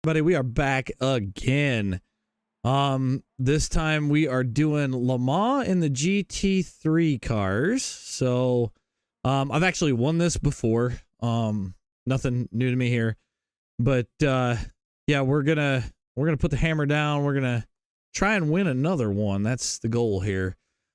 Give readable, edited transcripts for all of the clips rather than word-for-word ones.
Buddy, we are back again. This time we are doing Le Mans in the GT3 cars. So, I've actually won this before. Nothing new to me here, but yeah, we're gonna put the hammer down. We're gonna try and win another one. That's the goal here.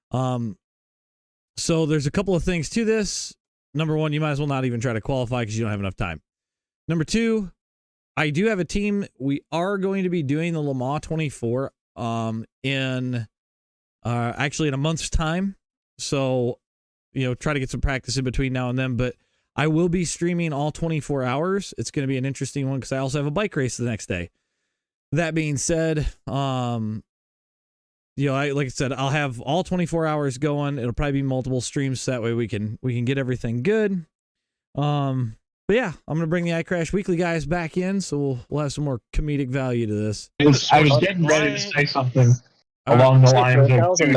So there's a couple of things to this. Number one, you might as well not even try to qualify because you don't have enough time. Number two, I do have a team. We are going to be doing the Le Mans 24 in actually in a month's time. So, try to get some practice in between now and then. But I will be streaming all 24 hours. It's going to be an interesting one because I also have a bike race the next day. That being said, like I said, I'll have all 24 hours going. It'll probably be multiple streams, so that way we can get everything good. But yeah, I'm gonna bring the iCrash Weekly guys back in, so we'll have some more comedic value to this. I was getting ready to say something along the lines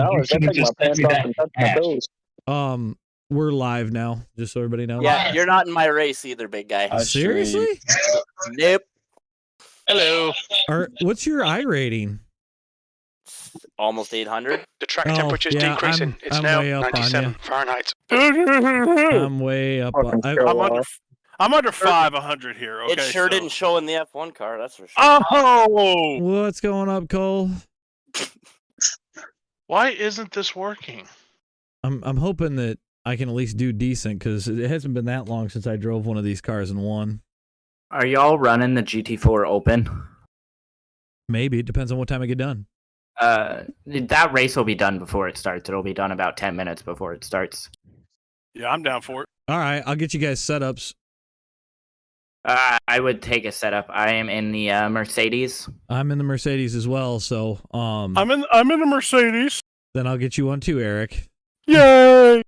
of we're live now, just so everybody knows. Yeah, you're not in my race either, big guy. Seriously? Nope. Hello. What's your I rating? Almost 800. The track temperature's decreasing. It's now 97 Fahrenheit. I'm way up. I'm under 500 here. Okay, it sure didn't show in the F1 car, that's for sure. Oh! What's going up, Cole? Why isn't this working? I'm hoping that I can at least do decent because it hasn't been that long since I drove one of these cars and won. Are y'all running the GT4 open? Maybe. It depends on what time I get done. That race will be done before it starts. It'll be done about 10 minutes before it starts. Yeah, I'm down for it. All right, I'll get you guys setups. I would take a setup. I am in the Mercedes. I'm in the Mercedes as well, so I'm in the Mercedes. Then I'll get you one too, Eric. Yay!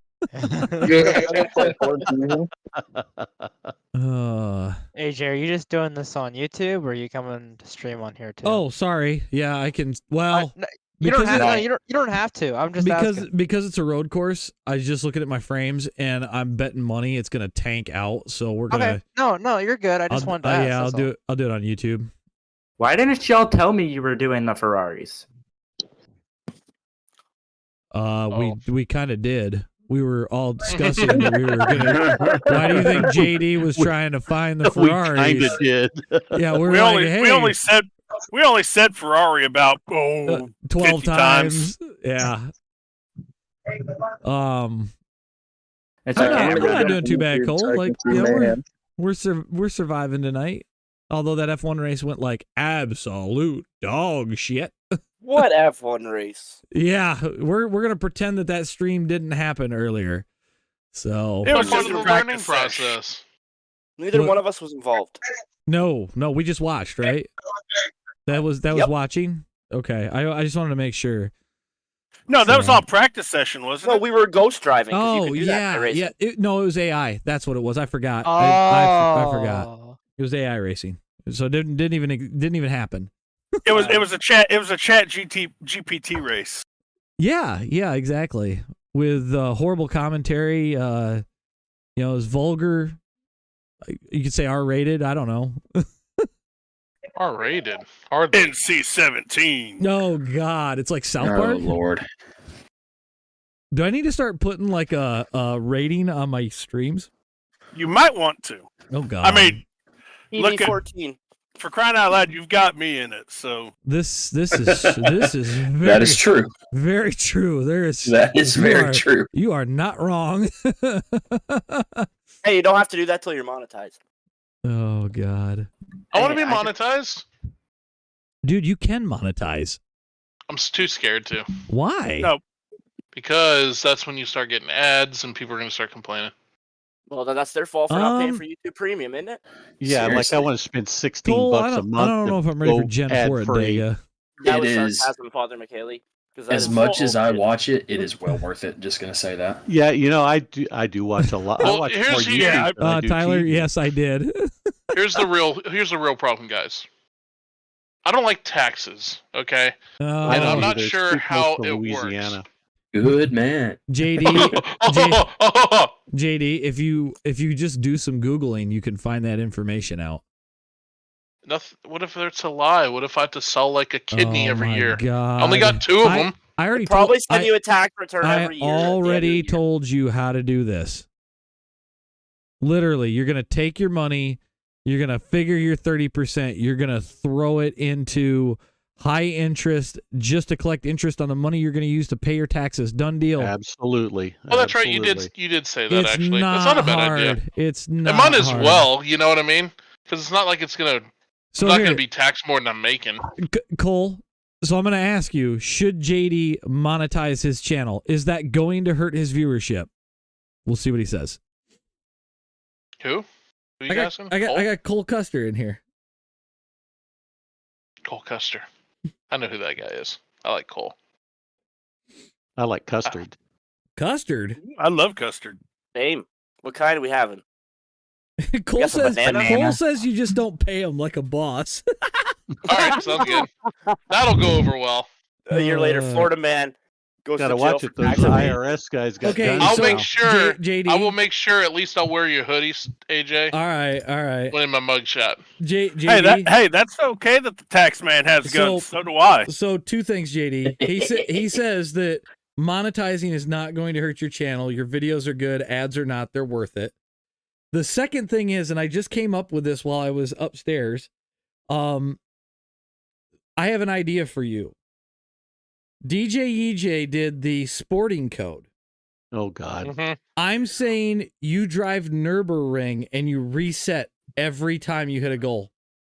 AJ, are you just doing this on YouTube, or are you coming to stream on here too? Oh, sorry. Yeah, I can. Well, you don't have to. I'm just asking. Because it's a road course. I was just looking at my frames, and I'm betting money it's gonna tank out. So we're gonna. Okay. No, you're good. I just wanted to ask. Yeah, I'll do it. I'll do it on YouTube. Why didn't y'all tell me you were doing the Ferraris? We kind of did. We were all discussing that we were gonna. Why do you think JD was trying to find the Ferraris? We kind of did. Yeah, we only said Ferrari about 12 times. Yeah. It's okay. We're not doing too bad, Cole. Like, yeah, we're surviving tonight. Although that F1 race went like absolute dog shit. What F1 race? Yeah, we're gonna pretend that stream didn't happen earlier. So it was part of the learning process. Neither one of us was involved. No, we just watched, right? That was watching. Okay, I just wanted to make sure. No, that was all practice session, wasn't it? No, we were ghost driving. Oh, yeah. It was AI. That's what it was. I forgot. I forgot. It was AI racing. So it didn't even happen. It was a chat GPT race. Yeah, exactly. With horrible commentary. It was vulgar. You could say R-rated. I don't know. R-rated. NC-17. Oh God, it's like South Park. Oh Lord. Do I need to start putting like a rating on my streams? You might want to. Oh God. I mean, look at 14. For crying out loud, you've got me in it. So this is very, that is true. Very true. That is very true. You are not wrong. Hey, you don't have to do that till you're monetized. Oh God. I want to be monetized. Dude, you can monetize. I'm too scared to. Why? No. Because that's when you start getting ads and people are going to start complaining. Well, then that's their fault for not paying for YouTube Premium, isn't it? Yeah, Seriously. I want to spend $16 a month. I don't know if I'm ready for Gen 4 at Dega. That was sarcasm, Father McHaley. As much as I watch it, it is well worth it. Just gonna say that. Yeah, I do watch a lot. Well, I watch here's more YouTube than I do Tyler, TV. yes, I did. Here's the real problem, guys. I don't like taxes, okay? And I'm not sure how it works. Good man. JD, if you just do some Googling, you can find that information out. Nothing. What if it's a lie? What if I have to sell like a kidney every year? God. I only got 2 of them. I already probably send you a tax return every year. I already told you how to do this. Literally, you're going to take your money, you're going to figure your 30%, you're going to throw it into high interest just to collect interest on the money you're going to use to pay your taxes. Done deal. Absolutely. Oh, that's right. You did say that, it's actually. Not that's not a bad hard. idea. It's not It might as hard. well, you know what I mean? Because it's not like it's going to... So I'm not here- going to be taxed more than I'm making. Cole, so I'm going to ask you, should JD monetize his channel? Is that going to hurt his viewership? We'll see what he says. Who? Who you asking? I got Cole Custer in here. Cole Custer. I know who that guy is. I like Cole. I like custard. Custard? I love custard. Same. What kind are we having? Cole Guess a says banana? Cole says you just don't pay him like a boss. All right, sounds good. That'll go over well. A year later, Florida man goes Gotta to jail watch for it. Those tax evasion. IRS guys got Okay, guns. I'll so- make sure. JD. I will make sure. At least I'll wear your hoodies, AJ. All right. When in my mugshot. JD. Hey, that's okay that the tax man has guns. So do I. So 2 things, JD. He says that monetizing is not going to hurt your channel. Your videos are good. Ads are not. They're worth it. The second thing is, and I just came up with this while I was upstairs. I have an idea for you. DJ EJ did the sporting code. Oh God. Mm-hmm. I'm saying you drive Nürburgring and you reset every time you hit a goal.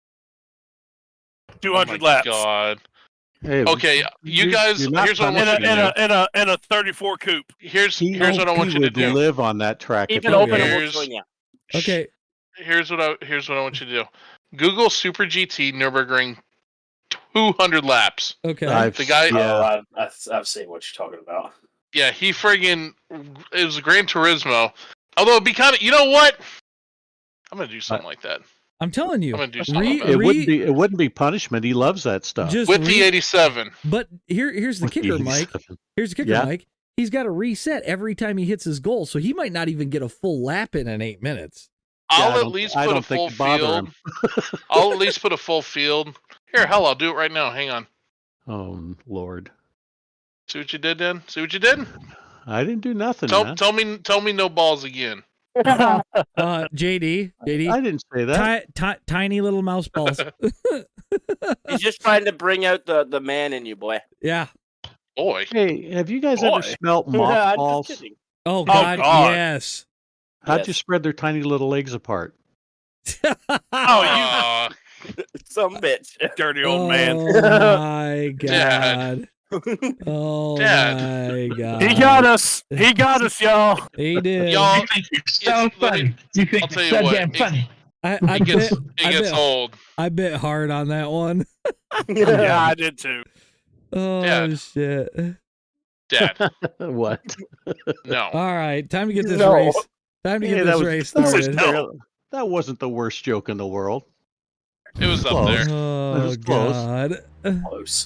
200 laps. God. Hey, Okay, you guys. you're not Here's what I want you to do. In a 34 coupe. Here's he what I want you to would do. live on that track. Keep if it he open were- and we'll Here's- join you. Okay. Here's what I want you to do. Google Super GT Nürburgring 200 laps. Okay. The guy. Yeah. Oh, I've seen what you're talking about. Yeah, he friggin' it was Gran Turismo. Although it'd be kind of, you know what? I'm gonna do something like that. I'm telling you. I'm gonna do something about It wouldn't be punishment. He loves that stuff. Just with the 87. But here's the With the kicker, Mike. 87. Here's the kicker, Yeah. Mike. He's got to reset every time he hits his goal, so he might not even get a full lap in 8 minutes. Yeah, I'll at least put a full field. I'll at least put a full field. Here, hell, I'll do it right now. Hang on. Oh Lord. See what you did, then? See what you did? I didn't do nothing. man. Tell me no balls again. JD, I didn't say that. tiny little mouse balls. He's just trying to bring out the man in you, boy. Yeah. Boy. Hey, have you guys Boy. ever smelt I'm just mothballs? kidding. Oh God, God. yes. How'd Yes. you spread their tiny little legs apart? Oh, Uh, Some bitch. dirty old man. Oh my Dad. God. Oh Dad. my God. He got us. He got us, y'all. He did. y'all, You think you're so it's- let me- funny. You think I'll tell you're you so what, damn it- funny. I it gets, bet old. I bit hard on that one. Yeah, I did too. Oh Dad. shit. Dad. What? No. All right, time to get this No. race. Time to get Hey, this that race was started. No. that wasn't the worst joke in the world. It was up Close. there. That Oh was close. God. Close.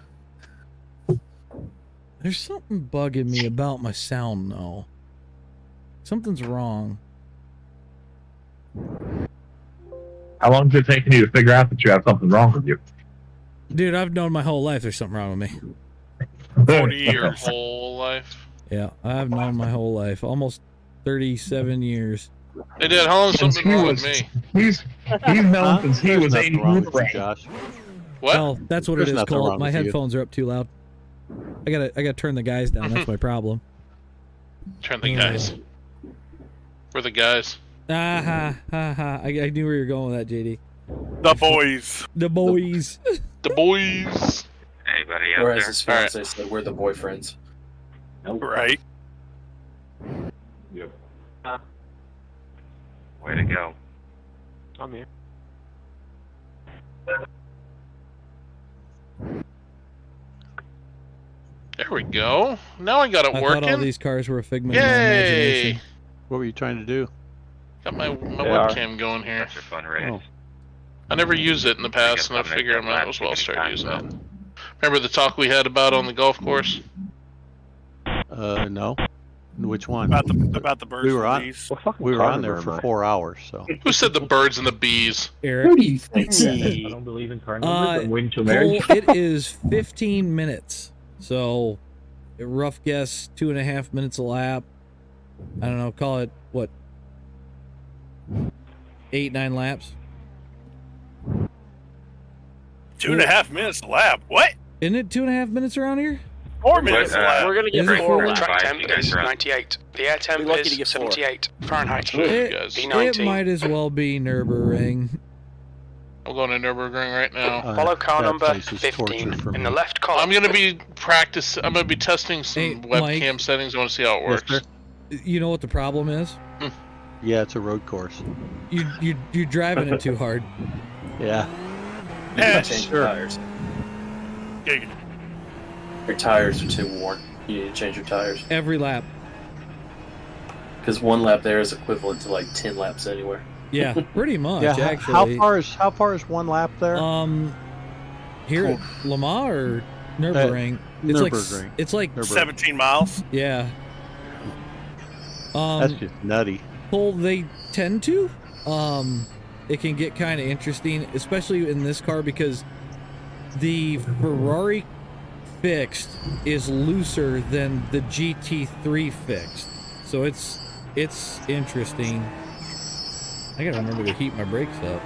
There's something bugging me about my sound though. Something's wrong. How long is it taking you to figure out that you have something wrong with you? Dude, I've known my whole life there's something wrong with me. 40 Your years. whole life. Yeah, I've known my whole life. Almost 37 years. Hey, Dad, how long's Since something he wrong was- with me? He's known since he There's was nothing 80 wrong with you, years Josh. What? Well, that's what There's it is, nothing Cole. wrong My with you. headphones are up too loud. I gotta turn the guys down. That's my problem. Turn the guys. We're the guys. Ah ha ha ha! I knew where you're going with that, JD. The boys. The boys. The boys. Anybody Or as his All right. fiance said, we're the boyfriends. Right. Way to go. I'm here. There we go. Now I got it I working. thought all these cars were a figment of my Yay! imagination. What were you trying to do? Got my They are. webcam going here. That's a fun race. Oh. I never used it in the past, and I figure I might as well start using it. Remember the talk we had about on the golf course? No. Which one? About the birds We were and on. bees. We were on there for 4 hours. So Who said the birds and the bees? Eric. Who do you think said I that? don't believe in car numbers. I'm waiting till Cole, marriage. it is 15 minutes. So, a rough guess, 2.5 minutes a lap. I don't know, call it, what, 8-9 laps? 2.5 minutes a lap. What? Isn't it 2.5 minutes around here? 4 minutes a lap. We're gonna get Is it 4 4? The laps. track temp is 98. The air temp We're lucky to is get 4. 78 Fahrenheit. Shit, you It, guys. it might as well be Nürburgring. I'm going to Nürburgring right now. Follow car that number place is 15 torture for in the me. left I'm column. gonna be I'm gonna be testing some Hey, webcam Mike. settings. I want to see how it Yes, works. sir. You know what the problem is? Yeah, it's a road course. You're driving it too hard. Yeah. You gotta change your tires. Giggity. Your tires are too worn. You need to change your tires. Every lap. Because 1 lap there is equivalent to like 10 laps anywhere. Yeah, pretty much, Yeah. actually. How far is 1 lap there? Here at Le Mans or Nürburgring? Nürburgring. It's like Nürburgring. 17 miles. yeah. That's just nutty. Well, they tend to. It can get kind of interesting, especially in this car because the Ferrari fixed is looser than the GT3 fixed, so it's interesting. I gotta remember to heat my brakes up.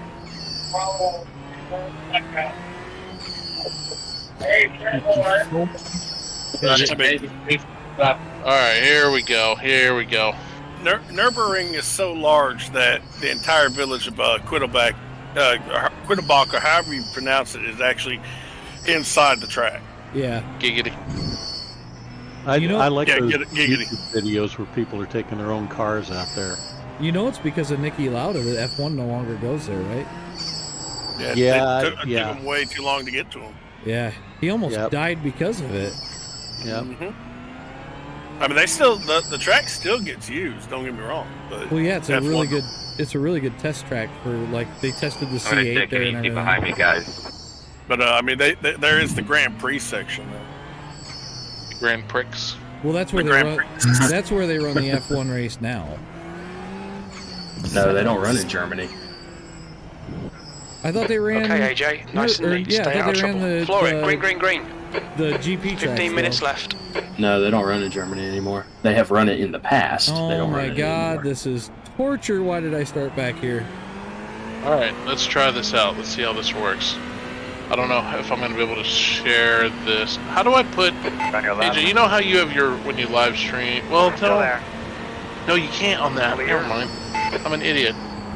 Alright, here we go. Here we go. Nürburgring is so large that the entire village of Quittleback, Quittleback, or however you pronounce it, is actually inside the track. Yeah. Giggity. I like Yeah, those giggity. YouTube videos where people are taking their own cars out there. You know it's because of Nicky Lauda that F1 no longer goes there, right? Yeah, It took yeah. them way too long to get to him. Yeah. He almost Yep. died because of it. Yeah. I mean, they still the track still gets used. Don't get me wrong, but Well, yeah, it's a F1 really good test track for like they tested the C8 there and everything. behind me, guys. But I mean, there is the Grand Prix section there. Grand Prix. Well, that's where The they Grand run. That's where they run the F1 race now. No, they don't run in Germany. I thought they ran. Okay, AJ, nice and neat. Yeah, I Stay thought out of they trouble. ran Floor it. Green. the GP track. 15 minutes left. No, they don't run in Germany anymore. They have run it in the past. They Oh don't run my it god, anymore. this is torture. Why did I start back here? Alright, let's try this out. Let's see how this works. I don't know if I'm going to be able to share this. How do I put... AJ, you know how you have your... when you live stream... Well, no, you can't on that. Never mind. I'm an idiot.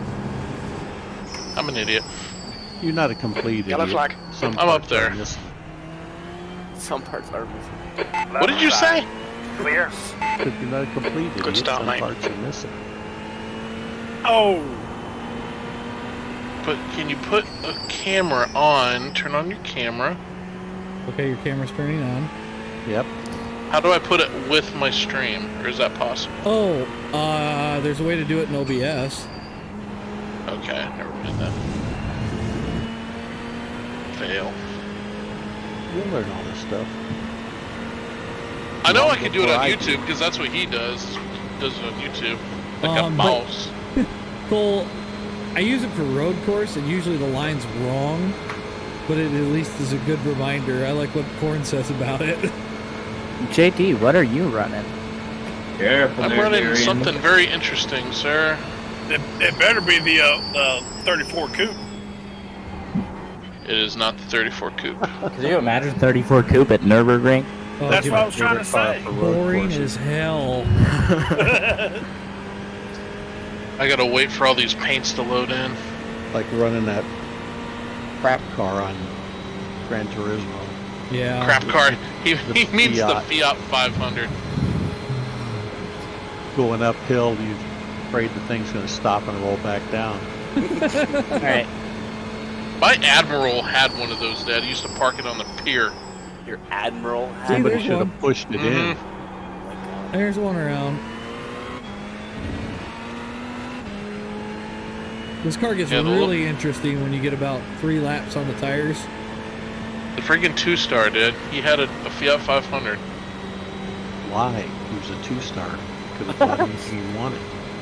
You're not a complete Yellow idiot. flag. Some I'm up parts there. are missing. Some parts are missing. What did you say? Clear. If you're not a complete idiot, Good start, some mate. parts are missing. Oh, But can you put a camera on? Turn on your camera. Okay, your camera's turning on. Yep. How do I put it with my stream? Or is that possible? Oh, there's a way to do it in OBS. Okay, I've never did that. Fail. You'll learn all this stuff. I know I can do it Before on I YouTube because that's what he does. He does it on YouTube. Like a But- mouse. Cole, I use it for road course, and usually the line's wrong, but it at least is a good reminder. I like what Korn says about it. JD, what are you running? Careful I'm there, running Darian. something very interesting, sir. it better be the 34 coupe. It is not the 34 coupe. Could you imagine 34 coupe at Nürburgring? Oh, That's dude, what I was trying to say. boring as hell. I gotta wait for all these paints to load in. Like running that crap car on Gran Turismo. Yeah. Crap car. He The means the Fiat. Fiat 500. Going uphill, you're afraid the thing's going to stop and roll back down. Alright. My Admiral had one of those, Dad. He used to park it on the pier. Your Admiral See, had Somebody there's should one. have pushed it in. There's one around. This car gets Yeah, the really interesting when you get about 3 laps on the tires. The friggin' 2-star did. He had a Fiat 500. Why? deserves a 2-star. Could have done anything he wanted.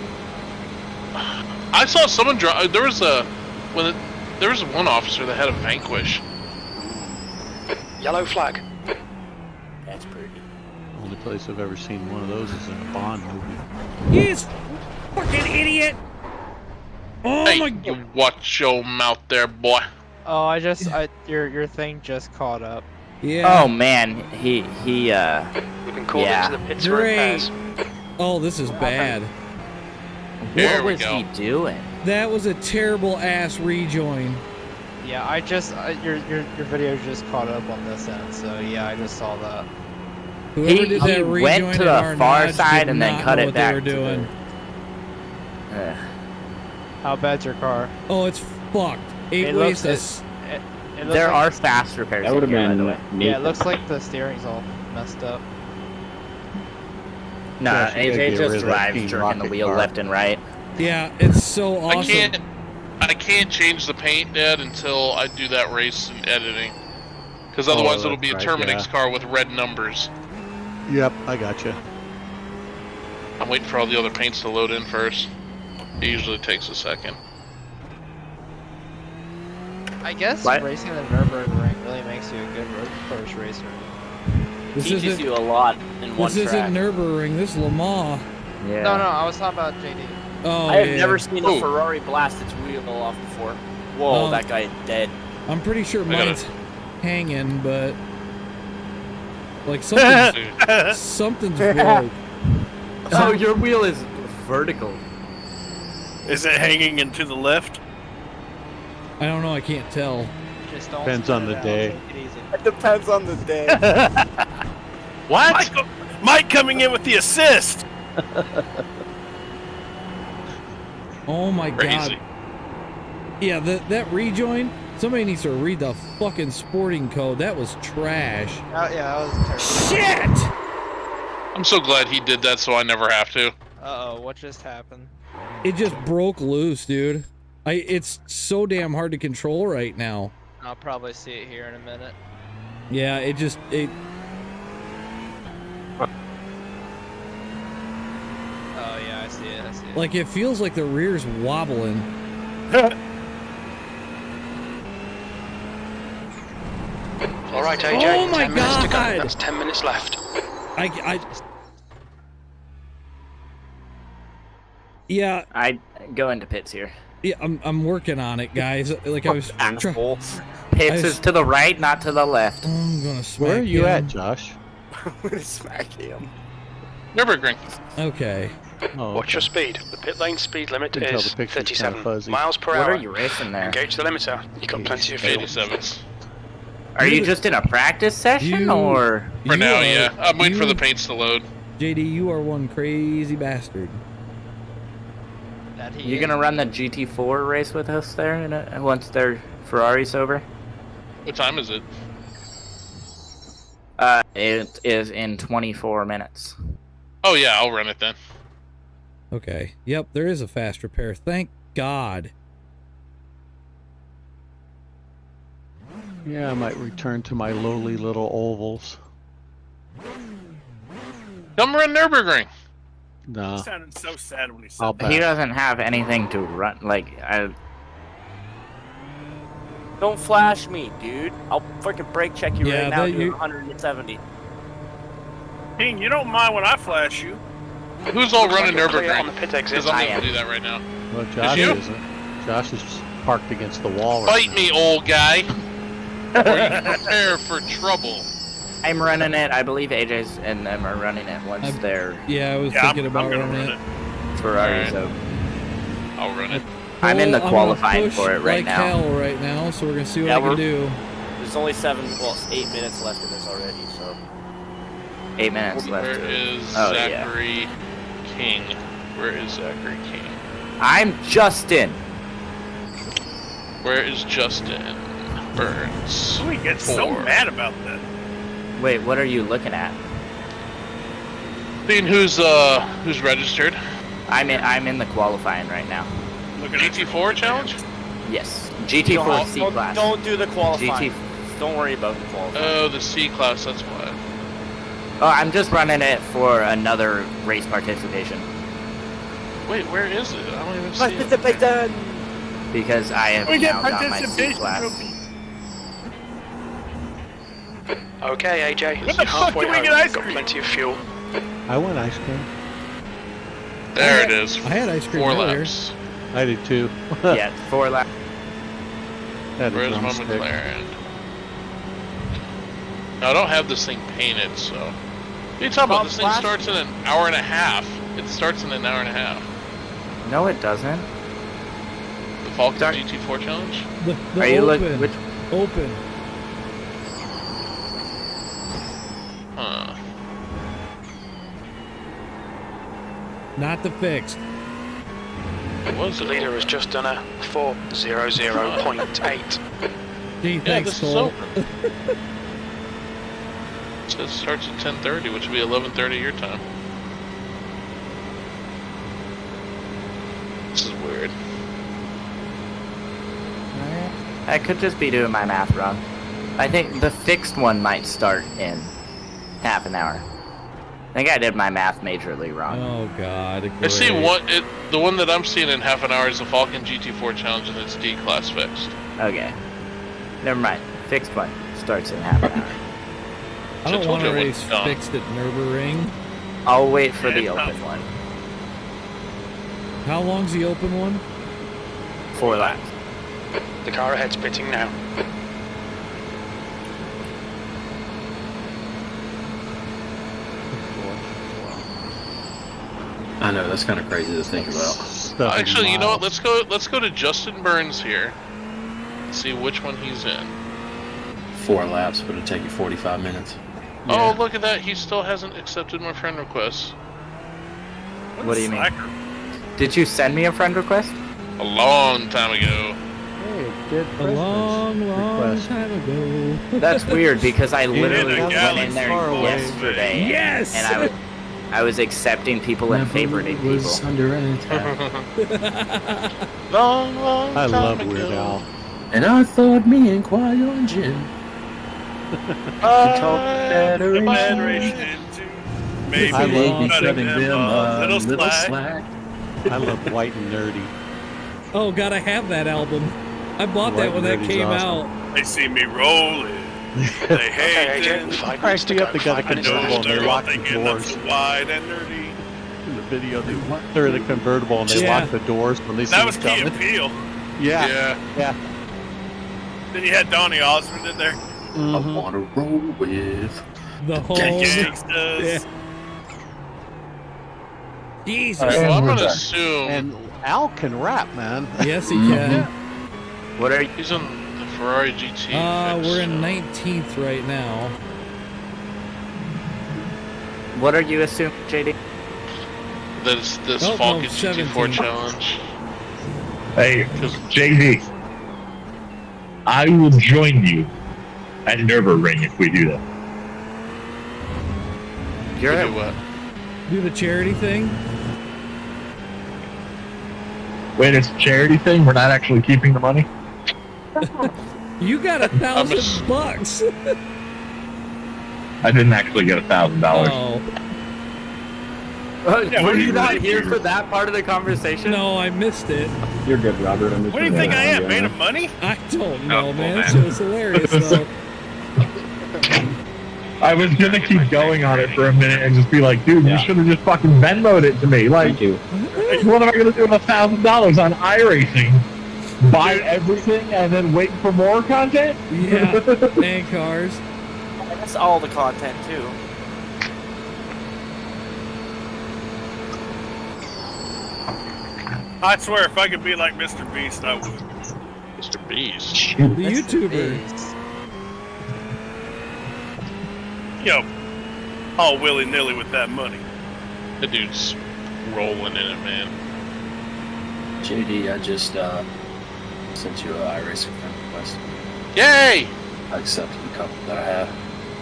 I saw someone drive. There was one officer that had a Vanquish. Yellow flag. That's pretty. Only place I've ever seen one of those is in a Bond movie. You fucking idiot! Oh Hey, my! you watch your mouth there, boy. Oh, your thing just caught up. Yeah. Oh man, he We've been called into the pits for repairs. Oh, this is bad. There what we was go. he doing? That was a terrible ass rejoin. Yeah, your video just caught up on this end, so yeah, I just saw that. Whoever did that he rejoin went to at the far Arnage side did and then not cut know it what back they were to doing. How bad's your car? Oh, it's fucked. It Eight looks ways. It looks There like, are fast repairs. That would have here, by been the way. neat. Yeah, it looks like the steering's all messed up. Nah, Yeah, she gotta AJ get rid just of that drives Team jerking the Rocket wheel car. left and right. Yeah, it's so awesome. I can't change the paint, Dad, until I do that race and editing. Because otherwise it'll be a that's right, Terminix car with red numbers. Yep, I gotcha. I'm waiting for all the other paints to load in first. It usually takes a second. I guess What? racing in the Nürburgring really makes you a good road course racer. This Teaches isn't. you a lot in one This track. isn't Nürburgring. This is Le Mans. Yeah. No, I was talking about JD. Oh, I have yeah. never seen Ooh. a Ferrari blast its wheel off before. Whoa, Um, that guy is dead. I'm pretty sure gotta- mine's hanging, but like something's, something's broke. Oh, your wheel is vertical. Is it hanging into the left? I don't know. I can't tell. Just don't Depends spin on it the out, day. take it easy. It depends on the day. What? Mike coming in with the assist. Oh my Crazy. god. Yeah, that rejoin. Somebody needs to read the fucking sporting code. That was trash. Oh, yeah, that was terrible. Shit! I'm so glad he did that so I never have to. Uh-oh, what just happened? It just broke loose, dude. It's so damn hard to control right now. I'll probably see it here in a minute. Yeah, it Oh, yeah, I see it. like it feels like the rear's wobbling. All right, AJ. Oh my 10 minutes to go. God. That's 10 minutes left. Yeah, I go into pits here. yeah, I'm working on it, guys. Like I was trying. Asshole. Pits is to the right, not to the left. I'm gonna smack Where are you him. at, Josh? Smack him. Nürburgring. Okay. Oh, Watch your speed. The pit lane speed limit Can tell is the picture's kinda 37 fuzzy. miles per What hour. are you racing there? Engage the limiter. You've got plenty of fuel. 87s. Are you just in a practice session, or? For You now, are- yeah. I'm waiting for you- the paints to load. JD, you are one crazy bastard. That You gonna run the GT4 race with us there once their Ferrari's over? What time is it? It is in 24 minutes. Oh yeah, I'll run it then. Okay. Yep, there is a fast repair. Thank God. Yeah, I might return to my lowly little ovals. Come run Nürburgring. Nah, He sounded so sad when he said I'll that. He pass. doesn't have anything to run. Don't flash me, dude. I'll freaking brake check you Yeah, right now. that Dude, you- 170. King, you don't mind when I flash you. Who's all running Clear on the Nürburgring? pit exit. Because I'm I going am. to do that right now. Well, Josh you? isn't. Josh is parked against the wall. Right Fight me, old guy. Or you can prepare for trouble. I'm running it. I believe AJ's and them are running it once I'm- their Yeah, I was Yeah, thinking I'm about gonna running run it. Ferrari's Alright. over. I'll run it. I'm in the Well, qualifying push for it right like now. hell right now, so we're gonna see what Yeah, I can we're- do. There's only 8 minutes left in this already, so. 8 minutes left. Where is Oh, yeah. Zachary King? Where is Zachary King? I'm Justin. Where is Justin Burns? We get so 4. mad about that. Wait, what are you looking at? Seeing who's registered. I'm in the qualifying right now. Look at GT4 challenge? Yes, GT4 C class. Don't do the qualifying. GT. Don't worry about the qualifying. Oh, the C class. That's why. Oh, I'm just running it for another race participation. Wait, where is it? I don't even see Participation! Because I have We get now got my C participation class. trophy. Okay, AJ. Where the fuck halfway do we home. get ice Got cream? plenty of fuel. I want ice cream. it. There it is. I had ice cream 4 earlier. laps. I did too. Yeah, 4 laps. Had a Where's my drumstick. McLaren? No, I don't have this thing painted, so. What are you talking about? This thing starts in an hour and a half. It starts in an hour and a half. No, it doesn't. The Falcon GT4 challenge? The Are you open. which? Open. Huh. Not the fixed. It was The leader has just done a 4:00.8. Gee, Yeah, thanks, this is Cole. open. It says it starts at 10:30, which would be 11:30 your time. This is weird. I could just be doing my math wrong. I think the fixed one might start in half an hour. I think I did my math majorly wrong. Oh God. I see great. the one that I'm seeing in half an hour is the Falcon GT4 challenge, and it's D-class fixed. Okay. Never mind. Fixed one starts in half an hour. I don't told want you to it race wasn't done. fixed at Nürburgring. I'll wait for the Yeah, open one. How long's the open one? 4 laps. The car ahead's pitting now. I know, that's kind of crazy to think about. Stuff Actually, you know what? miles. Let's go to Justin Burns here. See which one he's in. 4 laps, but it'll take you 45 minutes. Oh, look at that! He still hasn't accepted my friend request. What do you mean? Slacker. Did you send me a friend request? A long time ago. Hey, did A long request. time ago. That's weird because I literally in a went in there galaxy far away. yesterday. Yes! And I was accepting people and favoriting people. under attack. Long I time love ago. Weird Al. And I thought me and Qui-Gon Jinn Federation into maybe I love cutting them a little slack. I love White and Nerdy. Oh, gotta have that album. I bought White that when that Nerdy's came awesome. out. They see me rolling. They hate Okay, it. AJ. 5 minutes Cracked to me go. up. They got a 5 minutes convertible left. and they They're locked the thinking that's doors. wide and nerdy. In the video, they're in the convertible and they Yeah. lock the doors when they see That was us Key coming. and Peele. Yeah, yeah. Then you had Donny Osmond in there. I want to roll with. The whole. Gangsters. Jesus. Well, I'm we're gonna back. assume And Al can rap, man. Yes, he can. What are you? he's in the Ferrari GT. We're in so- 19th right now. What are you assuming, JD? This Oh, no, Falcon GT4 17. challenge. Hey, JD, I will join you at Nürburgring if we do that. You're To at do what? Do the charity thing. Wait, it's a charity thing? We're not actually keeping the money? You got $1,000 s- bucks. I didn't actually get $1,000. Oh Yeah, were what do you you not think here you- for that part of the conversation? no, I missed it. You're good, Robert. I'm just What do you think I am, made of money? I don't know, Oh, man. man. That shit was hilarious though. I was gonna keep going on it for a minute and just be like, dude, you should have just fucking Venmo'd it to me. Like, what am I gonna do with $1,000 on iRacing? Buy everything and then wait for more content? Yeah, and cars. That's all the content too. I swear, if I could be like Mr. Beast, I would. Mr. Beast. The YouTuber. Yo, all willy-nilly with that money. The dude's rolling in it, man. JD, I just sent you an iRacing friend request. Yay! I accepted the couple that I have.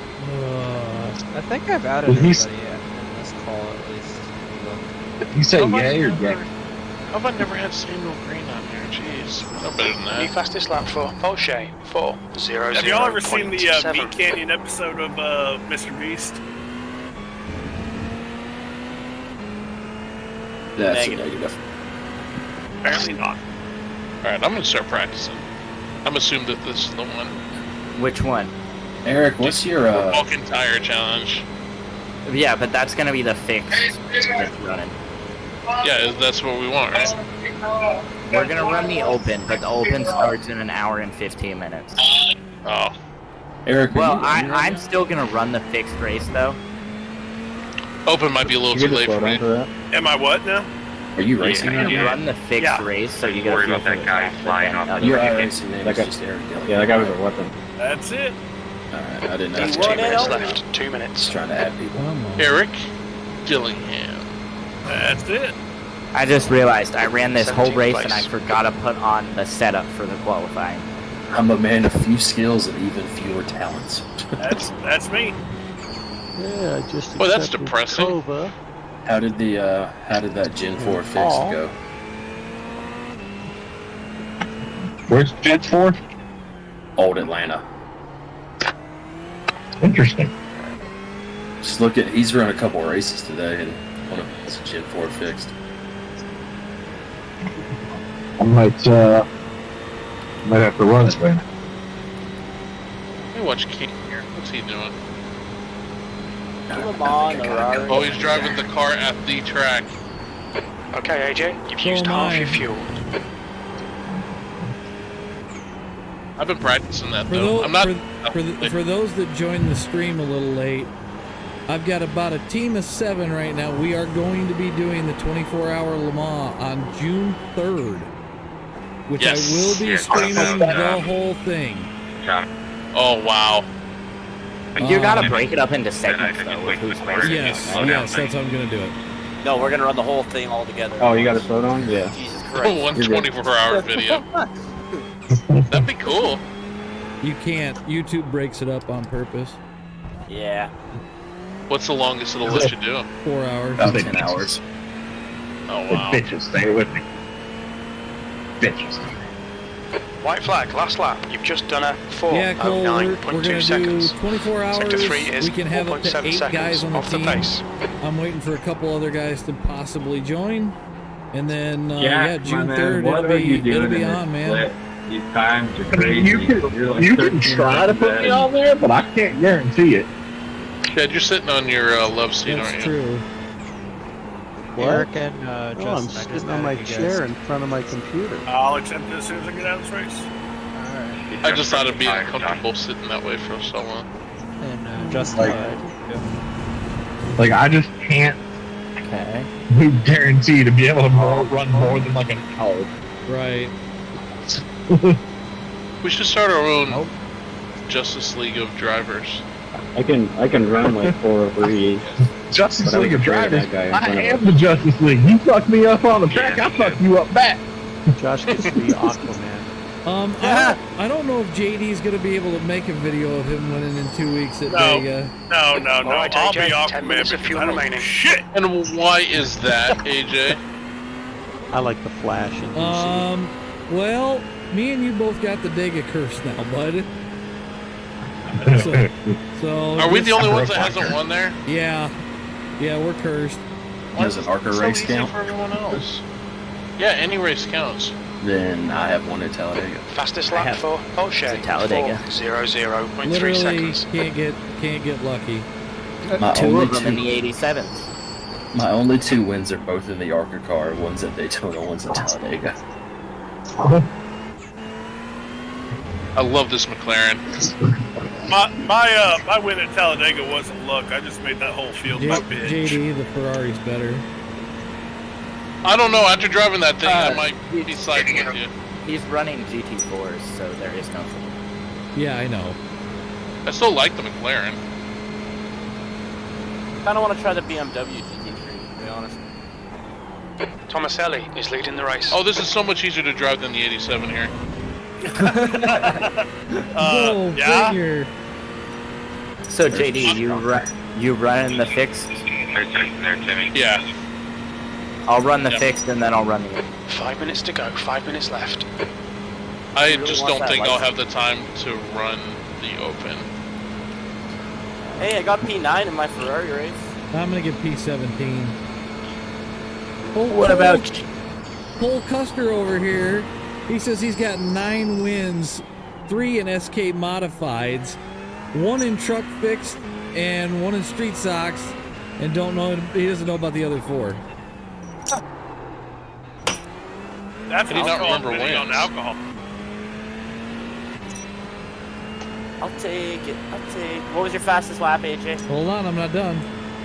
I think I've added Well, he's- everybody in this call at least. You say How have I yay or never- yay? How have I never had Samuel Green on here? Jeez. No better than New that. fastest lap for Porsche. 4:00.7. Have y'all ever seen the Beat Canyon episode of Mr. Beast? That's Negative. a negative. Apparently not. Alright, I'm gonna start practicing. I'm assuming that this is the one. Which one? Eric, what's your Vulcan Tire Challenge. Yeah, but that's gonna be the fix that's running. Yeah, that's what we want, right? We're gonna run the open, but the open starts in an hour and 15 minutes. Oh. Eric? Well, I'm still gonna run the fixed race though. Open might be a little too late for me. Am I what now? Are you racing? I'm right gonna now? run the fixed race, so you gotta Worry feel about that for guy the flying off the You're road. racing name. That guy- It's just Eric Dillon. Yeah, that guy was a weapon. That's it. Alright, I didn't know. That's Just 2 minutes left. 2 minutes. trying to add people. Come on. Eric Dillingham. That's it. I just realized I ran this whole 17th race and I place. forgot to put on the setup for the qualifying. I'm a man of few skills and even fewer talents. That's me. Yeah, I just. Boy, that's accepted depressing. Cova. How did that Gen 4 fix go? Where's Gen 4? Old Atlanta. Interesting. Just look at, he's run a couple races today and one of them is a Gen 4 fixed. I might have to run today. Let me watch King here. What's he doing? Come on, Ferrari. Oh, he's driving the car at the track. Okay, AJ, you've So used am half I. your fuel. I've been practicing that For, though. tho- I'm not. for those that joined the stream a little late, I've got about a team of 7 right now. We are going to be doing the 24-hour Le Mans on June 3rd, which Yes. I will be Yeah, streaming yeah. the whole thing. Oh wow. You gotta Um, break it up into I segments think though, it's with like who's the racing. Yes, Slow down yes, thing. that's how I'm going to do it. No, we're gonna run the whole thing all together. Oh, you got it slowed on? Yeah. Jesus Christ. One 24-hour video. That'd be cool. You can't. YouTube breaks it up on purpose. Yeah. What's the longest it'll let you do? 4 hours. About 10 hours. Oh wow. Bitches, stay with me. Bitches. White flag, last lap. You've just done a Yeah, Cole, we're 4:09.2 going to do seconds. 24 hours. Sector 3 is We can have up to 4.7 8 seconds guys on the off the team. pace. I'm waiting for a couple other guys to possibly join. And then, Jack, June my 3rd, man, what are you it'll doing be in on, this man. split? These times are I crazy. mean, you You're like can 13 try to put me minutes on there, but I can't guarantee it. Dad, you're sitting on your love seat, That's aren't you? true. Eric and Oh, I'm Justin, I just sitting on added my you guys. chair in front of my computer. I'll accept it as soon as I get out of this race. Alright. I just thought it'd be uncomfortable sitting that way for so long. And Justin, Like- Like, I just can't Okay. guarantee to be able to run more than like an hour. Right. We should start our own Nope. Justice League of drivers. I can run like 403. Justice But I League was of afraid of Drivers. that guy in I front of am us. the Justice League. You fuck me up on the track, Yeah, I fuck you up back. Josh gets to be Aquaman. I don't know if JD's going to be able to make a video of him winning in 2 weeks at No. Vega. No. All right, I'll AJ, be off 10 man minutes of because fuel I don't remaining. shit. And why is that, AJ? I like the Flash in DC. Well, me and you both got the Dega curse now, bud. So Are we the only ones that Fucker. hasn't won there? Yeah. Yeah, we're cursed. Does an ARCA So race easy count? for everyone else. Yeah, any race counts. Then I have one at Talladega. Fastest I lap have- for Porsche. It's Talladega. 4:00.3 Literally seconds. can't get lucky. My 2 only of them in two, the 87s. my only 2 wins are both in the ARCA car. One's at Daytona, one's at Talladega. I love this McLaren. My win at Talladega wasn't luck. I just made that whole field my bitch. JD, the Ferrari's better. I don't know. After driving that thing, I might be siding with you. He's running GT4s, so there is no. Yeah, I know. I still like the McLaren. Kind of want to try the BMW GT3, to be honest. Tomaselli is leading the race. Oh, this is so much easier to drive than the 87 here. Go yeah? figure. So JD, you run the fixed. They're searching there, Timmy. Yeah. I'll run the Yep. fixed and then I'll run the. 5 minutes to go. 5 minutes left. I really just want don't that think I'll license. have the time to run the open. Hey, I got P9 in my Ferrari race. I'm gonna get P17. What about Cole Custer over here? He says he's got 9 wins, 3 in SK Modifieds, 1 in Truck Fixed, and 1 in Street Socks, and he doesn't know about the other 4. That's Did he not remember winning on wins? alcohol. I'll take it. What was your fastest lap, AJ? Hold on, I'm not done.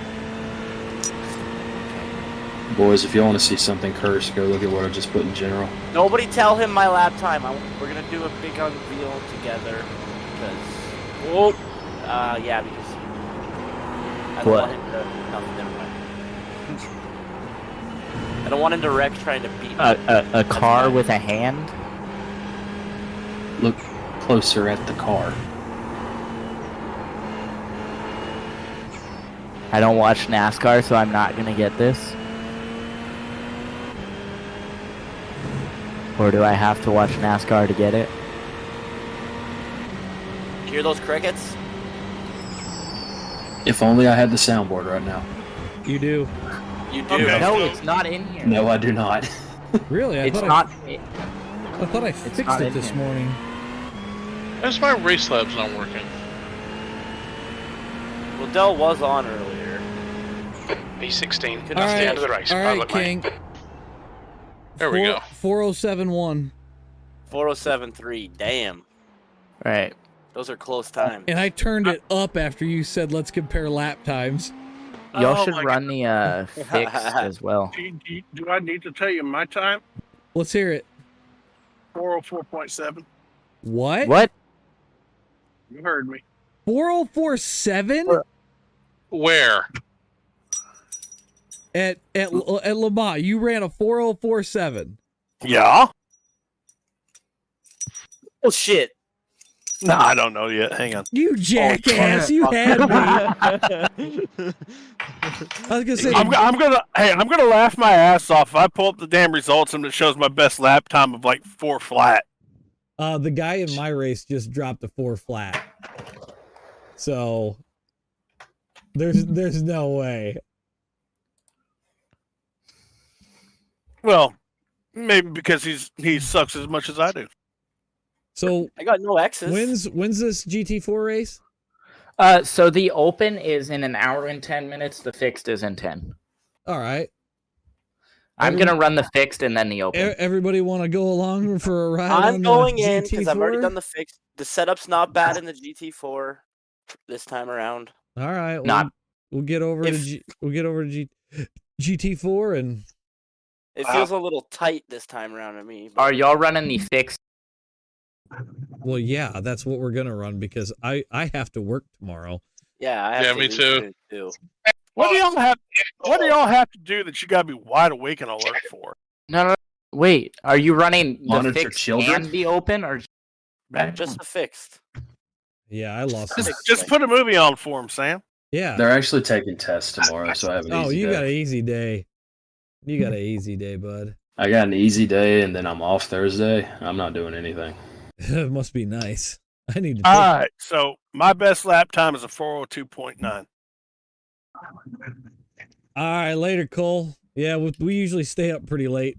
Boys, if you want to see something cursed, go look at what I just put in general. Nobody tell him my lap time. We're gonna do a big unveil together. Because, yeah, because I don't want him to. No, never mind. I don't want him to wreck trying to beat me. a car with a hand? Look closer at the car. I don't watch NASCAR, so I'm not gonna get this. Or do I have to watch NASCAR to get it? Hear those crickets? If only I had the soundboard right now. You do. You do. Okay. No, it's not in here. No, I do not. Really? It's not. I thought I fixed not it in this here. morning. That's my race lab's not working. Well, Dell was on earlier. P16. All That's the end of the race. all I right, look like- King. There we go. 4071. 4073. Damn. Right. Those are close times. And I turned it up after you said let's compare lap times. Y'all Oh should my run the fixed as well. Do I need to tell you my time? Let's hear it. 404.7. What? What? You heard me. 4047 Where? at Lamont. You ran a 4047. Yeah? Oh, shit. No, I don't know yet. Hang on. You jackass! You had me. I was gonna say. I'm gonna laugh my ass off if I pull up the damn results and it shows my best lap time of like 4 flat. The guy in my race just dropped a 4 flat. So there's no way. Well, maybe because he sucks as much as I do. So I got no X's. When's this GT4 race? So the open is in 1 hour and 10 minutes. The fixed is in 10. All right. I'm gonna run the fixed and then the open. Everybody want to go along for a ride? I'm on going the in because I've already GT4? done the fix. The setup's not bad in the GT4 this time around. All right. Not- We'll get over to GT4 and It feels a little tight this time around to me. But Are y'all running the fixed? well, yeah, that's what we're gonna run because I have to work tomorrow. yeah, I have Yeah, to me do too. What do y'all have to do that you gotta be wide awake and alert for? No. Wait, are you running the Monitor fixed children? and the open, or Just the fixed. Yeah, I lost. Just put a movie on for him, Sam. Yeah. They're actually taking tests tomorrow, so I have an Oh, easy you day. got an easy day. You got an easy day, bud. I got an easy day, and then I'm off Thursday. I'm not doing anything. It must be nice. I need to. All right. So my best lap time is a 402.9. All right, later, Cole. Yeah, we usually stay up pretty late.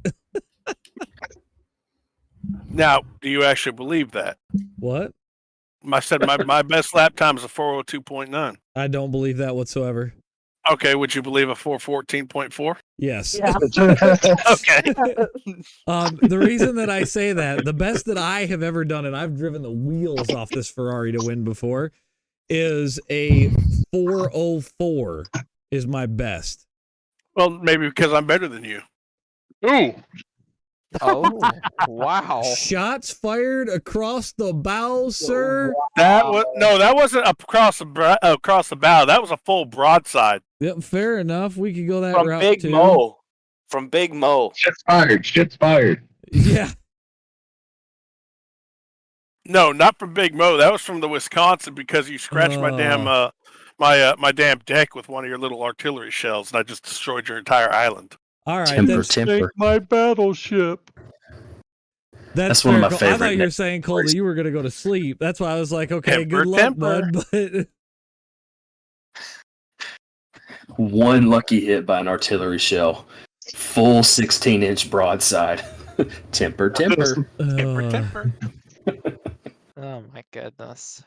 Now, do you actually believe that? What? I said my best lap time is a 402.9. I don't believe that whatsoever. Okay, would you believe a 414.4? Yes. Okay. The reason that I say that, the best that I have ever done, and I've driven the wheels off this Ferrari to win before, is a 404 is my best. Well, maybe because I'm better than you. Ooh. Oh, wow. Shots fired across the bow, sir. That wasn't across the bow. That was a full broadside. Yep, fair enough. We could go that From route Big too. Mo. From Big Mo. Shit's fired. Shit's fired. Yeah. No, not from Big Mo. That was from the Wisconsin because you scratched my damn my damn deck with one of your little artillery shells, and I just destroyed your entire island. All right. Temper. My battleship. That's one of my fair, Cole. I favorite thought you were names. saying, Cole, that you were going to go to sleep. That's why I was like, okay, Temper, good luck, temper. bud. But One lucky hit by an artillery shell. full 16-inch broadside. Temper. Oh my goodness.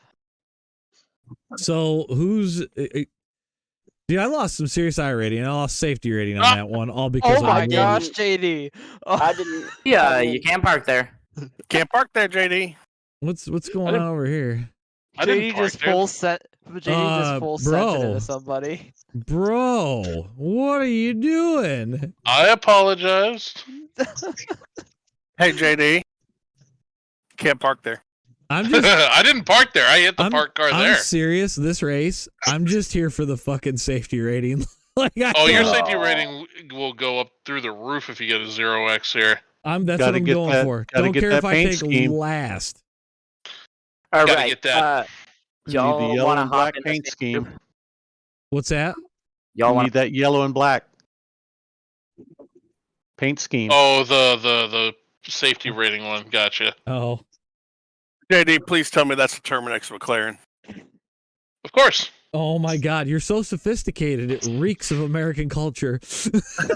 So who's? Dude, I lost some serious I rating. I lost safety rating on that one, all because Oh my of gosh, JD. Oh. I didn't. Yeah, you can't park there. Can't park there, JD. What's going on over here? JD just full set. JD just full sent into somebody. Bro, what are you doing? I apologized. Hey, JD. Can't park there. I'm just. I didn't park there. I hit the parked car I'm there. serious. This race, I'm just here for the fucking safety rating. Your safety rating will go up through the roof if you get a 0x here. That's what I'm going for. Don't care if I take last. All Gotta right. get that. Y'all want to hop in paint scheme? What's that? Y'all need that yellow and black paint scheme. Oh, the safety rating one. Gotcha. Oh. JD, please tell me that's the Terminex McLaren. Of course. Oh my God, you're so sophisticated. It reeks of American culture. It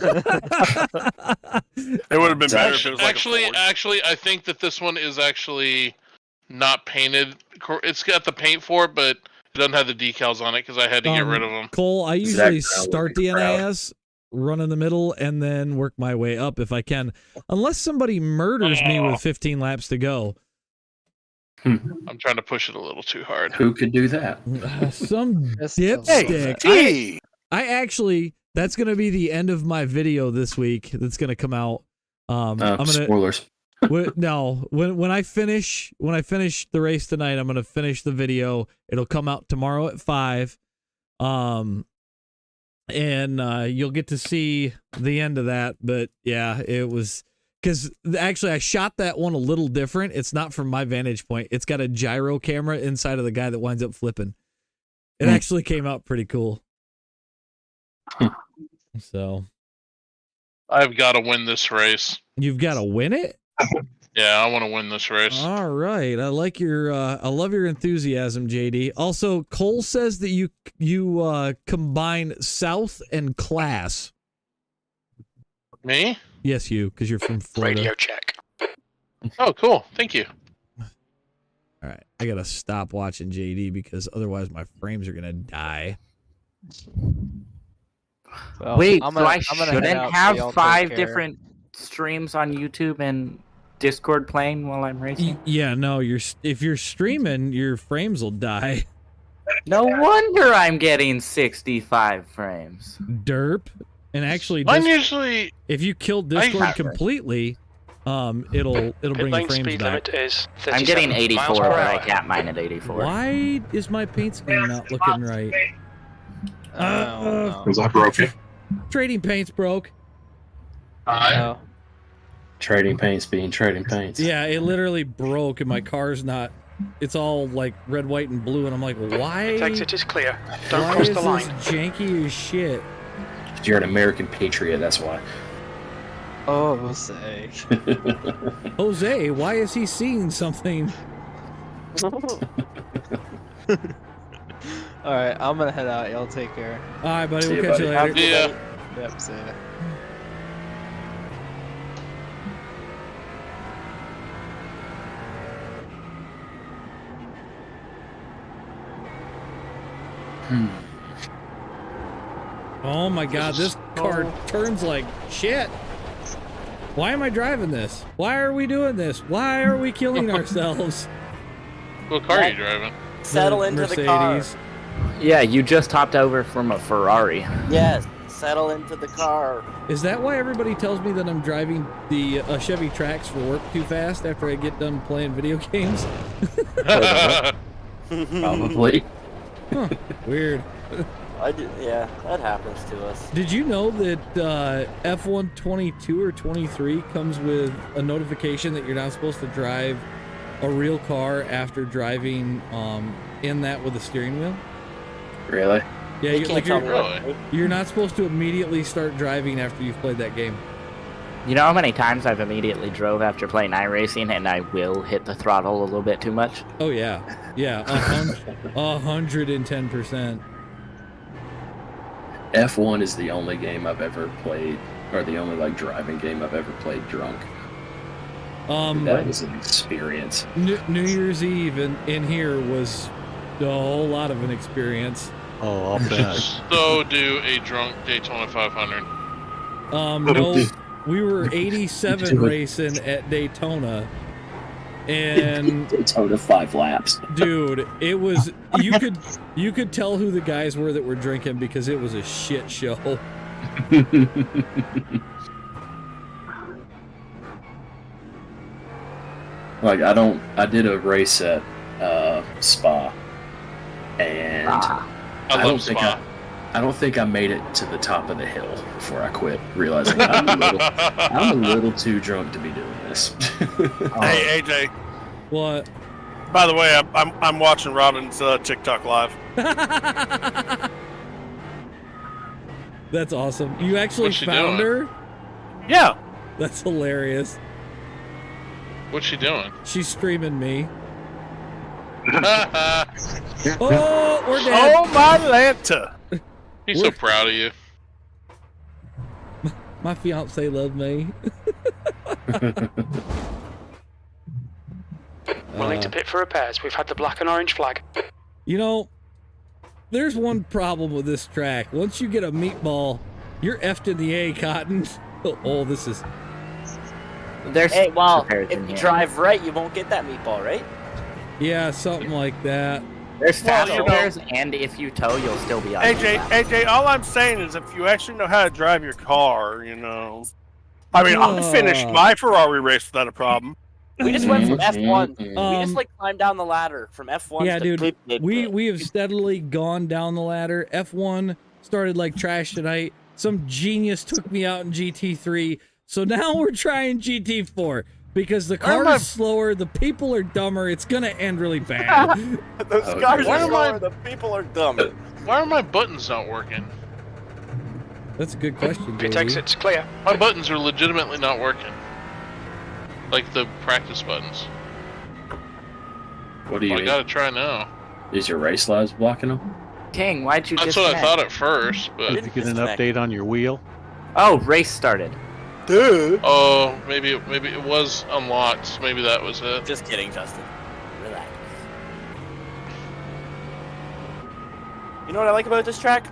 would have been better if it was like actually, I think that this one is actually not painted. It's got the paint for it, but it doesn't have the decals on it because I had to get rid of them. Cole, I usually start the NAS, run in the middle, and then work my way up if I can. Unless somebody murders me with 15 laps to go. I'm trying to push it a little too hard. Who could do that? Some dipstick. I actually, that's going to be the end of my video this week. That's going to come out. I'm gonna, spoilers. When I finish the race tonight, I'm going to finish the video. It'll come out tomorrow at 5. And you'll get to see the end of that. But yeah, it was. Because actually, I shot that one a little different. It's not from my vantage point. It's got a gyro camera inside of the guy that winds up flipping. It actually came out pretty cool. So, I've got to win this race. You've got to win it? Yeah, I want to win this race. All right. I like your I love your enthusiasm, JD. Also, Cole says that you combine South and class. Me? Yes, you, because you're from Florida. Radio check. Oh, cool. Thank you. All right. I got to stop watching JD because otherwise my frames are going to die. Well, wait, I shouldn't have 5 different streams on YouTube and Discord playing while I'm racing? Yeah, no, if you're streaming, your frames will die. No wonder I'm getting 65 frames. Derp. And actually, usually, if you kill Discord completely, it'll bring the frames back. I'm getting 84, but I can't mine at 84. Why is my paint scheme not looking right? Was I broken? Trading paints broke. Trading paints being trading paints. Yeah, it literally broke, and my car's not. It's all like red, white, and blue, and I'm like, why? The exit is clear. Don't cross the line. Why is this janky as shit? You're an American patriot, that's why. Oh, Jose. Jose, why is he seeing something? Alright, I'm gonna head out. Y'all take care. Alright, buddy. We'll catch you later. Yeah. Yep, see ya. Oh my god, this car turns like shit. Why am I driving this? Why are we doing this? Why are we killing ourselves? What car are you driving? Settle into the car. Yeah, you just hopped over from a Ferrari. Yes, settle into the car. Is that why everybody tells me that I'm driving the Chevy Trax for work too fast after I get done playing video games? Probably. Huh, weird. Yeah, that happens to us. Did you know that F1 22 or 23 comes with a notification that you're not supposed to drive a real car after driving in that with a steering wheel? Really? Yeah, you're not supposed to immediately start driving after you've played that game. You know how many times I've immediately drove after playing iRacing and I will hit the throttle a little bit too much? Oh yeah, 110%. F1 is the only game I've ever played, or the only like driving game I've ever played drunk. That was an experience. New Year's Eve in here was a whole lot of an experience. Oh, I'll bet. So do a drunk Daytona 500. No, we were 87 racing at Daytona, and Daytona 5 laps. Dude, it was you could tell who the guys were that were drinking because it was a shit show. Like I did a race at Spa, and I don't think I made it to the top of the hill before I quit, realizing I'm a little too drunk to be doing this. Hey AJ. What? By the way, I'm watching Robin's TikTok live. That's awesome. You actually What's she found doing? her? Yeah. That's hilarious. What's she doing? She's streaming me. Oh, we're dead. Oh my Lanta. He's so proud of you. My fiance loved me. Willing to pit for repairs. We've had the black and orange flag. You know, there's one problem with this track. Once you get a meatball, you're effed in the A, Cotton. Oh, this is... Hey, well, if you drive right, you won't get that meatball, right? Yeah, something like that. There's fast repairs, and if you tow, you'll still be on. AJ, all I'm saying is if you actually know how to drive your car, you know. I mean, I finished my Ferrari race without a problem. We just went from F1. We just like climbed down the ladder from F1 Yeah, to dude, we have steadily gone down the ladder. F1 started like trash tonight. Some genius took me out in GT3. So now we're trying GT4 because the car is slower, the people are dumber, it's gonna end really bad. Those cars are slower, the people are dumb. Why are my buttons not working? That's a good question, Pit exit's clear. My buttons are legitimately not working. Like the practice buttons. What do you I gotta try now. Is your race lives blocking them? King, why'd you That's what I thought at first, but... Did you get an update on your wheel? Oh, race started. Dude. Oh, maybe it was unlocked. Maybe that was it. Just kidding, Justin. Relax. You know what I like about this track?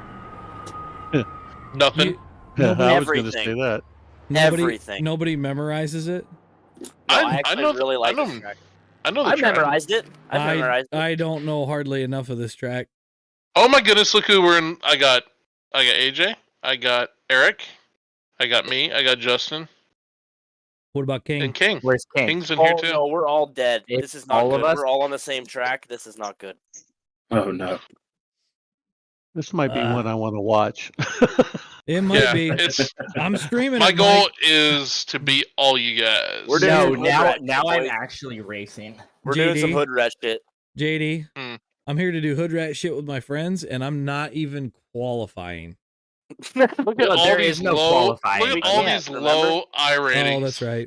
Nothing. I was going to say that. Everything. Nobody memorizes it? No, I really like this track. I know the I've track. memorized it. I've memorized it. I don't know hardly enough of this track. Oh my goodness, look who we're in. I got AJ, I got Eric, I got me, I got Justin. What about King? And King. Where's King? King's in here too. No, we're all dead. It's This is not all good. of us? We're all on the same track. This is not good. Oh no. This might be one I want to watch. It might be. It's, I'm streaming. my it, goal Mike. is to beat all you guys. We're doing now I'm actually racing. We're doing some hood rat shit. JD, I'm here to do hood rat shit with my friends, and I'm not even qualifying. Look at all there these is no low, qualifying. look at all these low I ratings. Oh, that's right.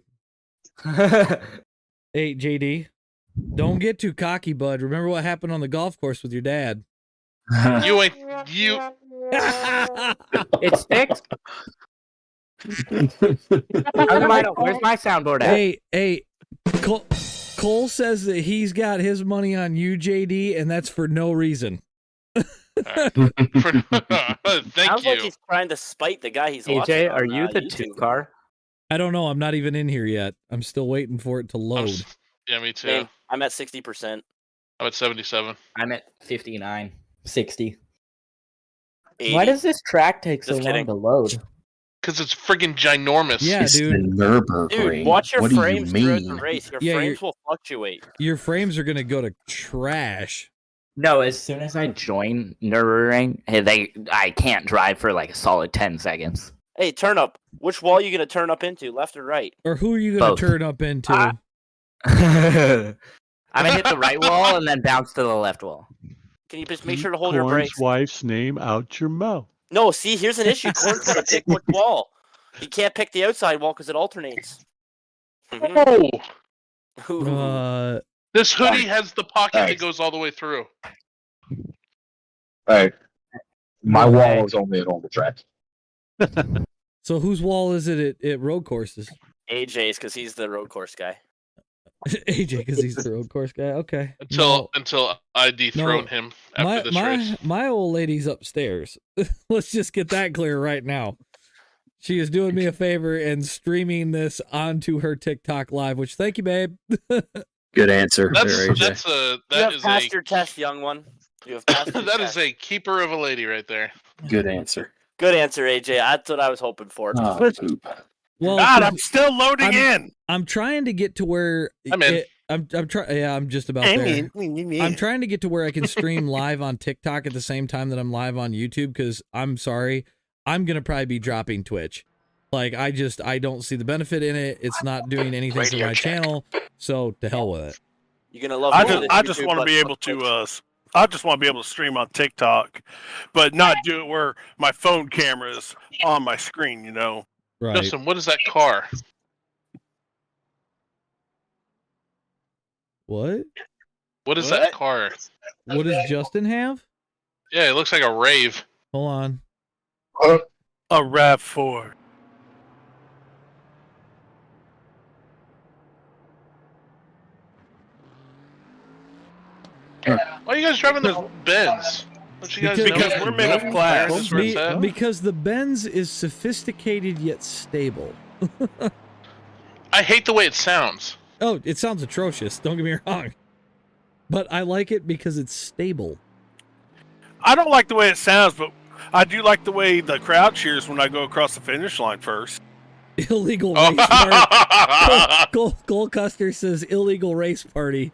Hey, JD, don't get too cocky, bud. Remember what happened on the golf course with your dad. You ain't you. It's fixed. Where's my soundboard at? Hey, Cole says that he's got his money on you, JD, and that's for no reason. Thank Sounds you. like he's trying to spite the guy he's watching. AJ, are on, you the YouTube. 2 car? I don't know. I'm not even in here yet. I'm still waiting for it to load. Yeah, me too. Hey, I'm at 60%. I'm at 77. I'm at 59. 60. 80. Why does this track take so Just long kidding. to load? Because it's friggin' ginormous. Yeah, It's dude. the Nürburgring. Dude, watch your what do you frames throughout mean? the race. Your Yeah, frames will fluctuate. Your frames are gonna go to trash. No, as soon as I join Nürburgring, I can't drive for like a solid 10 seconds. Hey, turn up. Which wall are you going to turn up into, left or right? Or who are you gonna Both. turn up into? I'm gonna hit the right wall and then bounce to the left wall. Can you just make sure to hold your Corn's brakes? wife's name out your mouth. No, see, here's an issue. Corn's got to pick which wall. He can't pick the outside wall because it alternates. Oh, this hoodie has the pocket that goes all the way through. Hey, My wall is only at all the tracks. So whose wall is it at road courses? AJ's, because he's the road course guy. AJ, because he's the road course guy. Okay. Until I dethrone him after this race. My old lady's upstairs. Let's just get that clear right now. She is doing me a favor and streaming this onto her TikTok live, which thank you, babe. Good answer. You have passed your test, young one. You have passed your that test. is a keeper of a lady right there. Good answer. Good answer, AJ. That's what I was hoping for. Well, God, I'm still loading in. I'm trying to get to where I'm in. I'm trying. Yeah, I'm just about there. I'm trying to get to where I can stream live on TikTok at the same time that I'm live on YouTube. Because I'm sorry, I'm gonna probably be dropping Twitch. Like I don't see the benefit in it. It's not doing anything for my channel. So to hell with it. You're gonna love. I just want to be able to. I just want to be able to stream on TikTok, but not do it where my phone camera is on my screen. You know. Right. Justin, what is that car? What? What is that car? What does Justin have? Yeah, it looks like a rave. Hold on. A RAV4. Why are you guys driving the Benz? Because we're men of class. Because the Benz is sophisticated yet stable. I hate the way it sounds. Oh, it sounds atrocious. Don't get me wrong. But I like it because it's stable. I don't like the way it sounds, but I do like the way the crowd cheers when I go across the finish line first. Illegal race party. Cole Custer says illegal race party.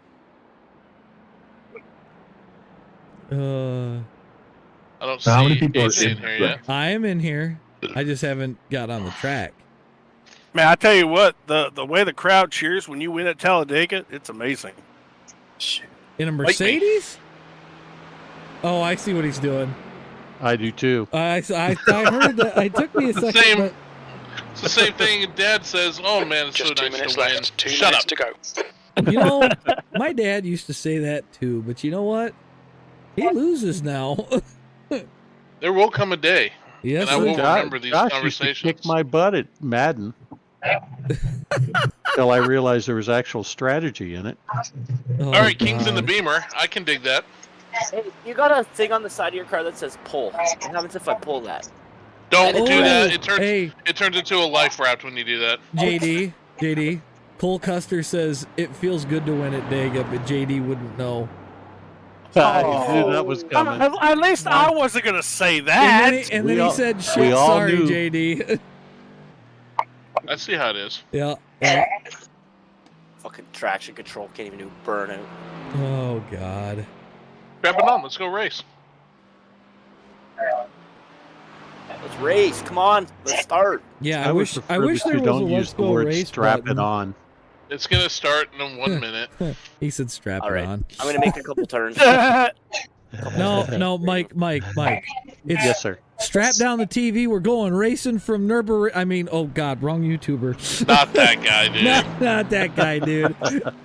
I don't see AC in here yet. I am in here. I just haven't got on the track. Man, I tell you what, the way the crowd cheers when you win at Talladega, it's amazing. In a Mercedes? Oh, I see what he's doing. I do too. I heard that. It took me a second. It's the same thing. Dad says, "Oh man, it's Just so 2 nice minutes to win." left. 2 Shut minutes up. to go. You know, my dad used to say that too, but you know what? He loses now. There will come a day, yes, and I will remember these Josh conversations. used to kick my butt at Madden until I realized there was actual strategy in it. Oh, All right, King's in the Beamer. I can dig that. Hey, you got a thing on the side of your car that says pull. What happens if I pull that? Don't Oh, do that. It turns hey. it turns into a life raft when you do that. JD, Cole Custer says it feels good to win at Dega, but JD wouldn't know. I knew that was coming. At least I wasn't going to say that. And then he said, shit, all sorry, knew. JD. I see how it is. Yeah. Fucking traction control can't even do burnout. Oh, God. Grab it on. Let's go race. Let's race. Come on. Let's start. Yeah, I I would wish prefer there that you was a don't let's use the go word race strap button. it on. It's gonna start in 1 minute. He said strap All it right. on. I'm going to make a couple turns. No, Mike. It's Yes, sir. strap down the TV. We're going racing from Nürburgring. I mean, oh God, wrong YouTuber. Not that guy, dude. Not that guy, dude.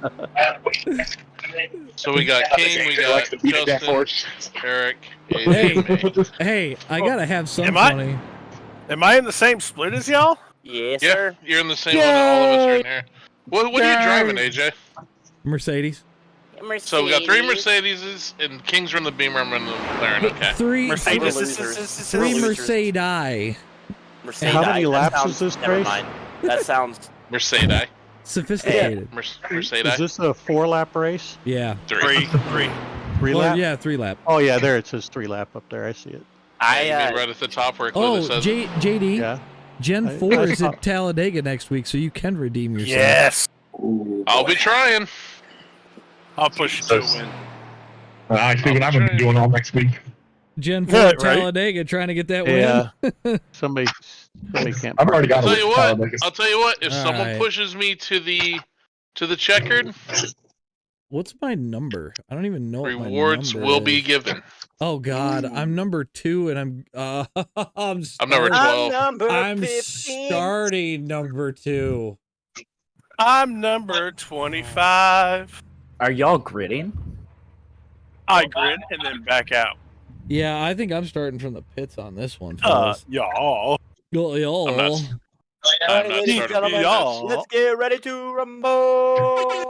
So we got King, we got Justin, Eric, AJ, me. Hey, I gotta have some Am I- funny. Am I in the same split as y'all? Yes, Yeah, sir. you're in the same one that all of us are in here. What are you driving, AJ? Mercedes. So we got 3 Mercedeses, and King's running the Beamer, I'm running the McLaren. Okay. Three Mercedes. Mercedes. Mercedes. How many That laps sounds- is this never race? mind. That sounds Mercedes. Sophisticated. Mercedes. Is this a 4-lap race? Yeah. 3. 3 Well, lap? yeah, 3-lap. Oh yeah, there it says 3-lap up there. I see it. Right at the top where it clearly Oh, says JD. Yeah. Gen I 4 is saw- at Talladega next week, so you can redeem yourself. Yes. I'll be trying. I'll push you to a win. I see what I'm going to be doing all next week. Gen 4 Yeah, at right. Talladega trying to get that Yeah. win. Somebody can't. I've already got I'll a tell you what. I'll tell you what. If All someone right. pushes me to the checkered, What's my number? I don't even know. what my rewards number will is. be given. Oh God, I'm number 2, and I'm I'm number starting- 12. I'm starting number 2. I'm number 25. Are y'all gridding? I grid and then back out. Yeah, I think I'm starting from the pits on this one. Fellas. Y'all. Y'all. Alright, ladies and gentlemen, let's get ready to rumble.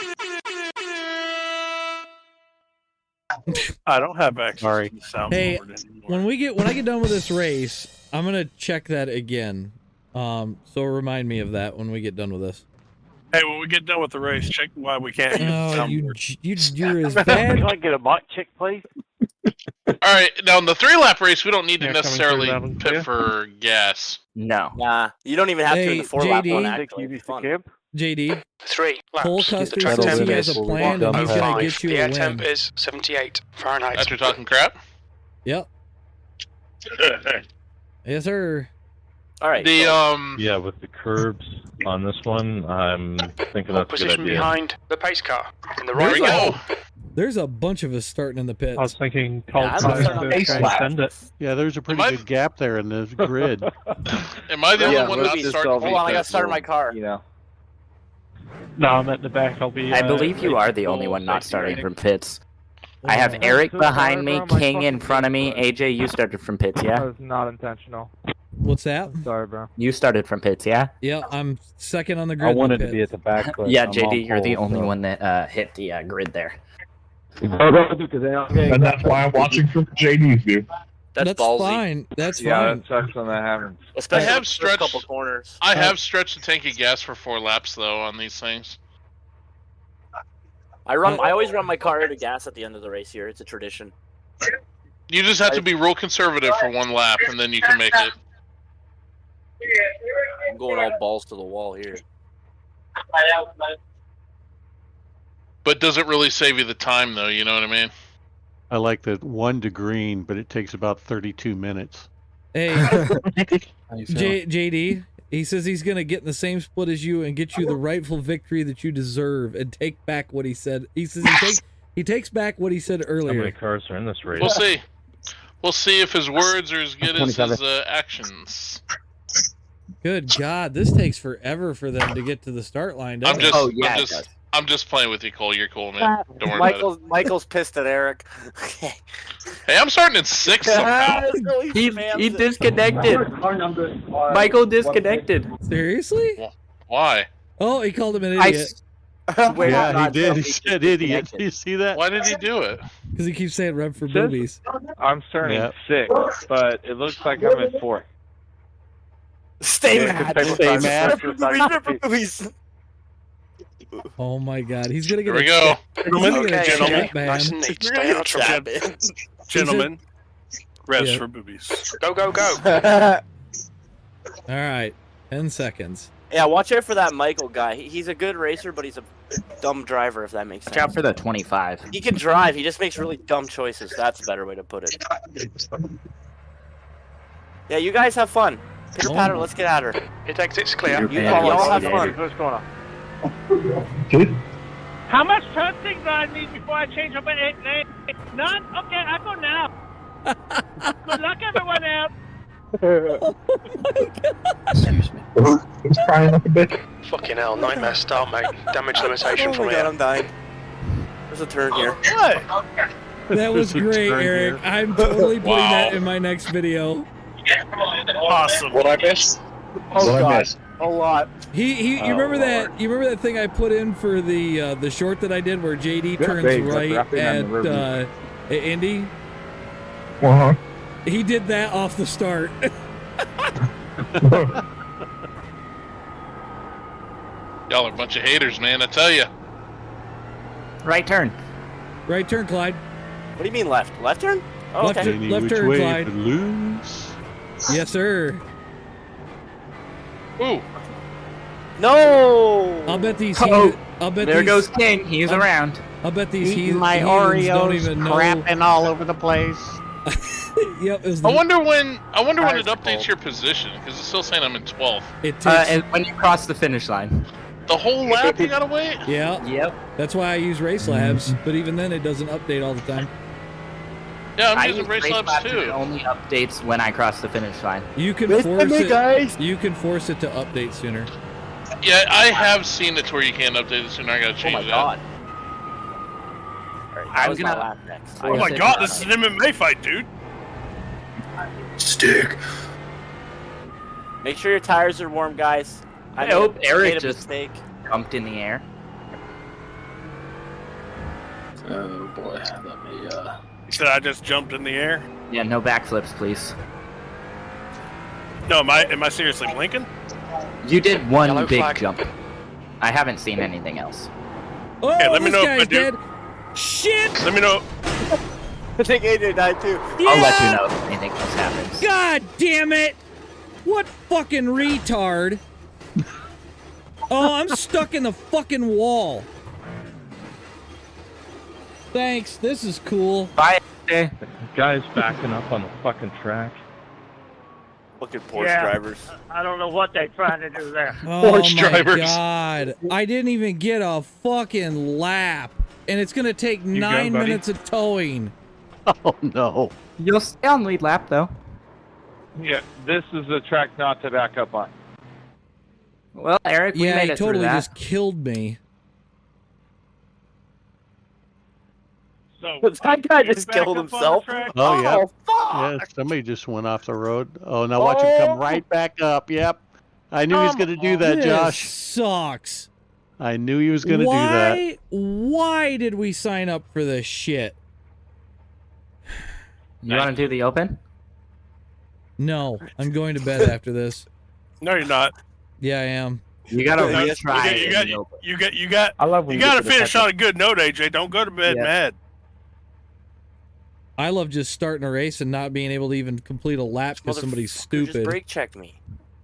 I don't have access Sorry. to the soundboard Hey, anymore. when I get done with this race, I'm gonna check that again. So remind me of that when we get done with this. Hey, when we get done with the race, check why we can't use the Oh, soundboard. you're as bad. Can I get a mock chick, please? Alright, now in the 3-lap race, we don't need to Yeah, necessarily coming through pit that for gas. No. Nah, you don't even have to in Hey, the 4-lap JD. one. Actually, it'd be fun. JD, 3 Cole laps. Custer track says temp he has is a plan and he's gonna 105. get you The a air temp win. is 78 Fahrenheit. After talking crap? Yep. Yes, sir. All right. The Yeah, with the curbs on this one, I'm thinking that's a good Position idea. behind the pace car in the There right we go. There's a bunch of us starting in the pits. I was thinking Yeah, call I'm time starting on to the transcend it. Yeah, there's a pretty Am I- good gap there in the grid. Am I the only one not Ruby's starting? Hold on, I gotta start my car. No, I'm at the back. I'll be. I believe you are the only one not starting from pits. I have Eric behind me, King in front of me. AJ, you started from pits, yeah? was not intentional. What's that? Sorry, bro. You started from pits, yeah? Yeah, I'm second on the grid. I in the wanted to pit. be at the back, but Yeah, I'm JD, on you're the pole, only so- one that hit the grid there. And that's why I'm watching from JD's view. That's That's ballsy. fine. That's fine. sucks when that happens. Especially I have the first stretched- couple corners. I have stretched the tank of gas for 4 laps though on these things. I always run my car out of gas at the end of the race here. It's a tradition. You just have to be real conservative for 1 lap, and then you can make it. I'm going all balls to the wall here. But does it really save you the time though? You know what I mean? I like the 1 to green, but it takes about 32 minutes. Hey, JD, he says he's gonna get in the same split as you and get you the rightful victory that you deserve and take back what he said. He says he takes back what he said How many earlier. cars are in this race? We'll see. We'll see if his words are as good as his actions. Good God, this takes forever for them to get to the start line. I'm Doesn't just, it? Oh, yeah, I'm it just, does. I'm just playing with you, Cole. You're cool, man. Don't worry about Michael's pissed at Eric. it. Hey, I'm starting in 6th somehow. He disconnected. Michael disconnected. Seriously? Why? Oh, he called him an I idiot Wait, Yeah, he God, did. somebody He said idiot. Do you see that? Why did he do it? because he keeps saying "rub for boobies." I'm starting Yep. 6th, but it looks like I'm in 4th. Stay Yeah, mad. good Stay mad. Movies. Oh my God, he's gonna Here get we go. Gentlemen, Okay, gentlemen, okay. Nice and neat. Stay out of trouble. gentlemen, rest Yeah. for boobies. Go, go, go. All right, 10 seconds. Yeah, watch out for that Michael guy. He's a good racer, but he's a dumb driver, if that makes Watch out sense. for the 25. He can drive, he just makes really dumb choices. That's a better way to put it. Yeah, you guys have fun. Pitter patter, let's get at her. It exits clear. You all have fun. What's going on? How much testing do I need before I change up my name? None? Okay, I go now. Good luck, everyone else. Excuse me. Who's crying like a bitch? Fucking hell, nightmare start, mate. Damage limitation Oh from my here. God, I'm dying. There's a turn here. That was great, Turn Eric. here. I'm totally putting Wow. that in my next video. Awesome. What I missed? Oh What I God, missed? a lot. You Oh, remember Lord. that? You remember that thing I put in for the short that I did where JD turns right at Indy? Uh-huh. He did that off the start. Y'all are a bunch of haters, man. I tell you. Right turn. Right turn, Clyde. What do you mean left? Left turn? Oh, Left okay. turn. Any Left which turn, way Clyde. but lose. Yes, sir. Ooh. No! I'll bet these. Uh-oh. I'll bet There these, goes King. He's around. I'll bet these Eating my heathens don't Oreos, even know. crapping all over the place. Yep. It was I the, wonder when it Tires are updates cold. your position because it's still saying I'm in 12th. it takes. And when you cross the finish line. The whole lap you gotta wait. Yeah. Yep. That's why I use Race Labs, but even then, it doesn't update all the time. Yeah, I'm I using use Race Labs and too. It only updates when I cross the finish line. You can Wait force for me, it. guys. You can force it to update sooner. Yeah, I have seen it to where you can't update it sooner. I gotta Oh change my that. God. I was gonna laugh next. Oh my god, this is an MMA fight, dude. Stick. Make sure your tires are warm, guys. I hope Eric made a just mistake. jumped in the air. Oh boy, let me. You said I just jumped in the air? Yeah, no backflips, please. No, am I seriously blinking? You did one Yellow big flag. jump. I haven't seen anything else. Oh, Hey, let me this know if I guy's do. dead. Shit! Let me know. I think AJ died too. I'll let you know if anything else happens. God damn it! What fucking retard? Oh, I'm stuck in the fucking wall. Thanks, this is cool. Bye. The guy's backing up on the fucking track. Fucking Porsche drivers. I don't know what they're trying to do there. Oh Porsche my drivers. god. I didn't even get a fucking lap. And it's gonna take 9 buddy. minutes of towing. Oh no. You'll stay on lead lap, though. Yeah, this is a track not to back up on. Well, Eric, we Yeah, made he it totally through that. just killed me. So, That guy just back killed up on the himself. track? Oh, yeah. fuck! Yeah, somebody just went off the road. Oh, now watch him come right back up. Yep. I knew he was going to do that, This Josh. sucks. I knew he was going to do that. Why did we sign up for this shit? You want to do the open? No, I'm going to bed after this. No, you're not. Yeah, I am. You gotta No, retry. You got. I love when You got to finish on a good note, AJ. Don't go to bed Yeah. mad. I love just starting a race and not being able to even complete a lap because somebody's Just stupid. brake checked me.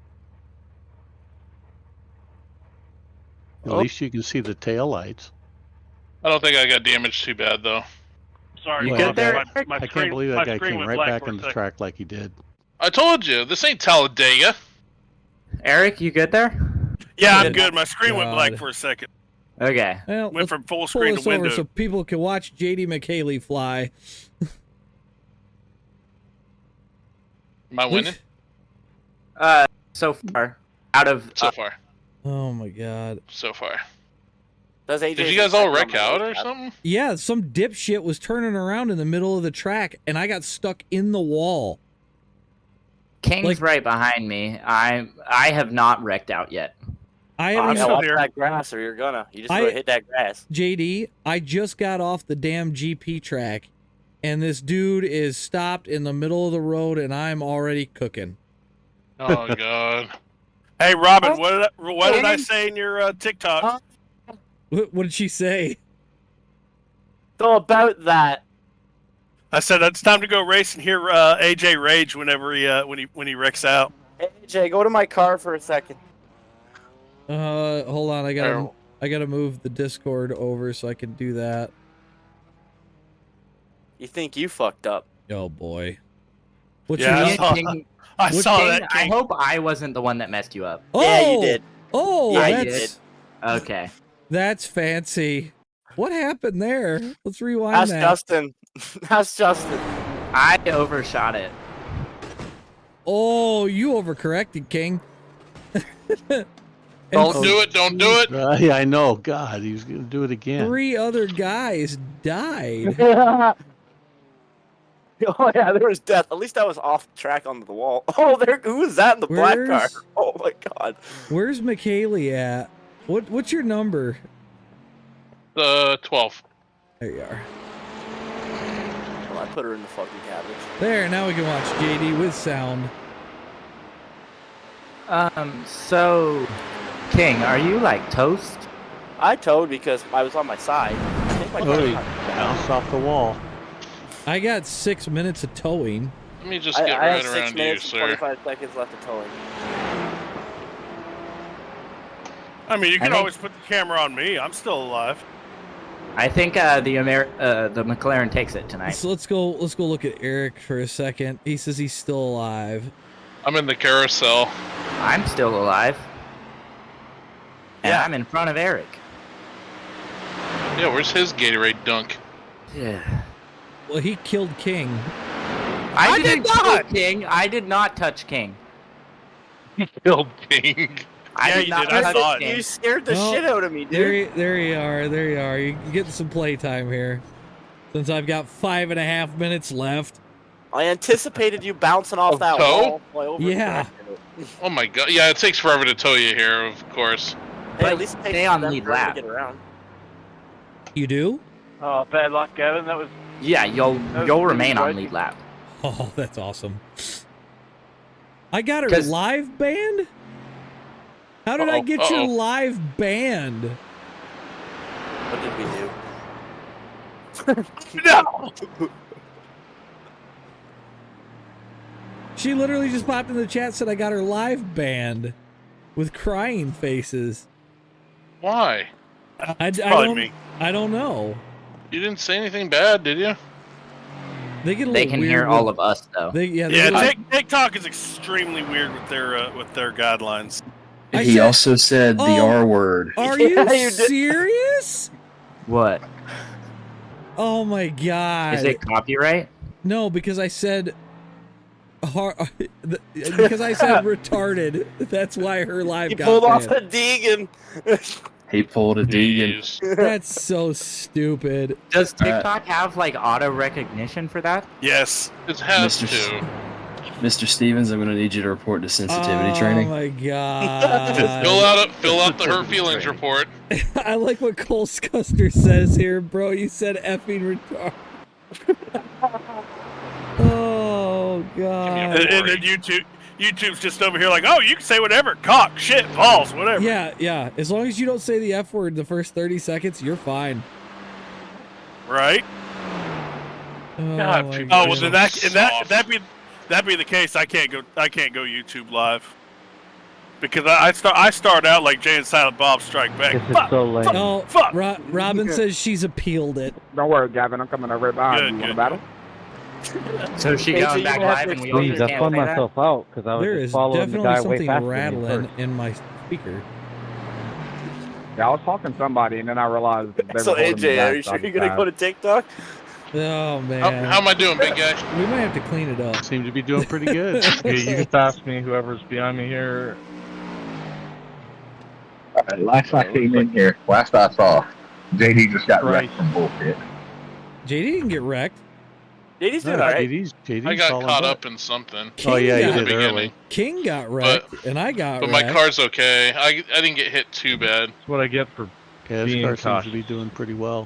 At least you can see the tail lights. I don't think I got damaged too bad though. Sorry, You Well, good there? My I can't screen- believe my that guy screen came went right black back for a on the second. track like he did. I told you, this ain't Talladega. Eric, you good there? Yeah, I'm good. My screen went God. black for a second. Okay. Well, Went let's from full pull screen this to window. over so people can watch JD McHaley fly. Am I winning? So far, out of So far. Oh my god. So far. Does AJ Did you guys all wreck out or something? Yeah, some dipshit was turning around in the middle of the track and I got stuck in the wall. King's like- right behind me. I have not wrecked out yet. I I'm haven't still watch here. that grass or you're gonna. You just gotta hit that grass. JD, I just got off the damn GP track and this dude is stopped in the middle of the road and I'm already cooking. Oh god. Hey, Robin, what did I say in your TikTok? What did she say? So about that. I said it's time to go race and hear AJ rage whenever when he wrecks out. AJ, go to my car for a second. Hold on, I gotta move the Discord over so I can do that. You think you fucked up? Oh boy. What's Yeah, your I saw King, that. I King. hope I wasn't the one that messed you up. Oh, Yeah, you did. Oh, Yeah, you that's Okay. that's fancy. What happened there? Let's rewind Ask that. Justin. Ask Justin. I overshot it. Oh, you overcorrected, King. Don't do it, don't do it. Yeah, I know. God, he was going to do it again. 3 other guys died. Oh yeah, there was death. At least I was off track onto the wall. Oh, who was that in the black car? Where's- Oh my god. Where's McKaylee at? What's your number? 12. There you are. Well, I put her in the fucking cabbage. There, now we can watch JD with sound. So, King, are you like toast? I towed because I was on my side. I think my Oh, car's he not bad. bounced off the wall. I got 6 minutes of towing. Let me just I get have right 6 around you, minutes and sir. 25 seconds left of towing. I mean, you can think- always put the camera on me. I'm still alive. I think the McLaren takes it tonight. So let's go look at Eric for a second. He says he's still alive. I'm in the carousel. I'm still alive. And Yeah. I'm in front of Eric. Yeah, where's his Gatorade dunk? Yeah. Well, he killed King. I did didn't not! touch King. I did not touch King. Killed King. I Yeah, did you not did. I touch saw it. King. You scared the Well, shit out of me, dude. There you are. You're getting some playtime here. since I've got 5.5 minutes left. I anticipated you bouncing off that tow? wall. Yeah. Oh my god. Yeah, it takes forever to tow you here, of course. Hey, at least it takes stay on them lead forever lap. to get around. You do? Oh, bad luck, Kevin. That was. Yeah, you'll remain on right. lead lap. Oh, that's awesome. I got her live banned? How did I get your live banned? What did we do? No! She literally just popped in the chat, said I got her live banned with crying faces. Why? I don't know. You didn't say anything bad, did you? They get a They little can weird hear with- all of us though. TikTok is extremely weird with their guidelines. He also said the R word. Are you serious? What? Oh my god. Is it copyright? No, because I said because I said retarded. That's why her live He got pulled off banned. a Deegan. He pulled a Deegan. That's so stupid. Does TikTok have like auto recognition for that? Yes. It has Mr. to. Mr. Stevens, I'm going to need you to report to sensitivity training. Oh my god. Fill out the hurt feelings report. I like what Cole Scuster says here, bro. You said effing retard. Oh god. And then YouTube's just over here like, oh, you can say whatever, cock, shit, balls, whatever. Yeah. As long as you don't say the F word the first 30 seconds, you're fine. Right? God, well then that be the case. I can't go YouTube live because I start out like Jay and Silent Bob Strike Back. Fuck, Oh, Robin says she's appealed it. Don't worry, Gavin. I'm coming over behind you. Want a battle? So she going back live and we all Please, I can't spun say that? myself out because I was There just is following the definitely guy way something faster than me rattling first. in my speaker. Yeah, I was talking to somebody and then I realized. They So were holding me AJ, back, are you so I sure just you're gonna go to TikTok? Oh man. How am I doing, big guy? We might have to clean it up. Seem to be doing pretty good. Yeah, you can pass me, whoever's behind me here. Last I came in here, last I saw, JD just got wrecked from bullshit. JD didn't get wrecked. JD's doing alright. I got caught up in something. King got- in the beginning. King got wrecked, and I got But wrecked. my car's okay. I didn't get hit too bad. That's what I get for Yeah, this being car seems to cautious. be doing pretty well.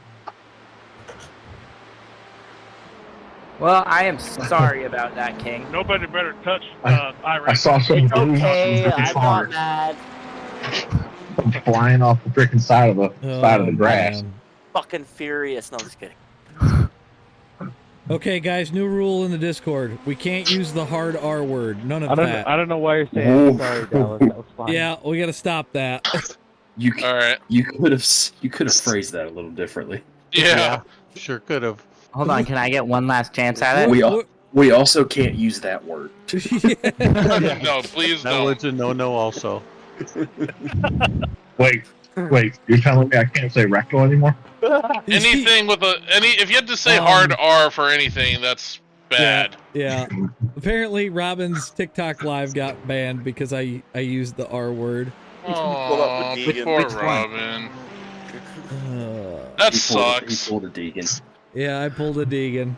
Well, I am sorry about that, King. Nobody better touch I Iris. saw some blue Okay, freaking I'm not cars mad. flying off the freaking side of the grass. man. Fucking furious. No, I'm just kidding. Okay, guys, new rule in the Discord. We can't use the hard R word. None of that. I don't know why you're saying sorry, Dallas. That was fine. Yeah, we got to stop that. You All right. you could have phrased that a little differently. Yeah. Sure could have. Hold on, can I get one last chance at it? We also can't use that word. No, please That don't. word's a no also. Wait, you're telling me I can't say rectal anymore? Anything with if you had to say hard R for anything, that's bad. Yeah. Apparently, Robin's TikTok live got banned because I used the R word. Oh, poor Robin. That sucks. He pulled a Deegan. Yeah, I pulled a Deegan.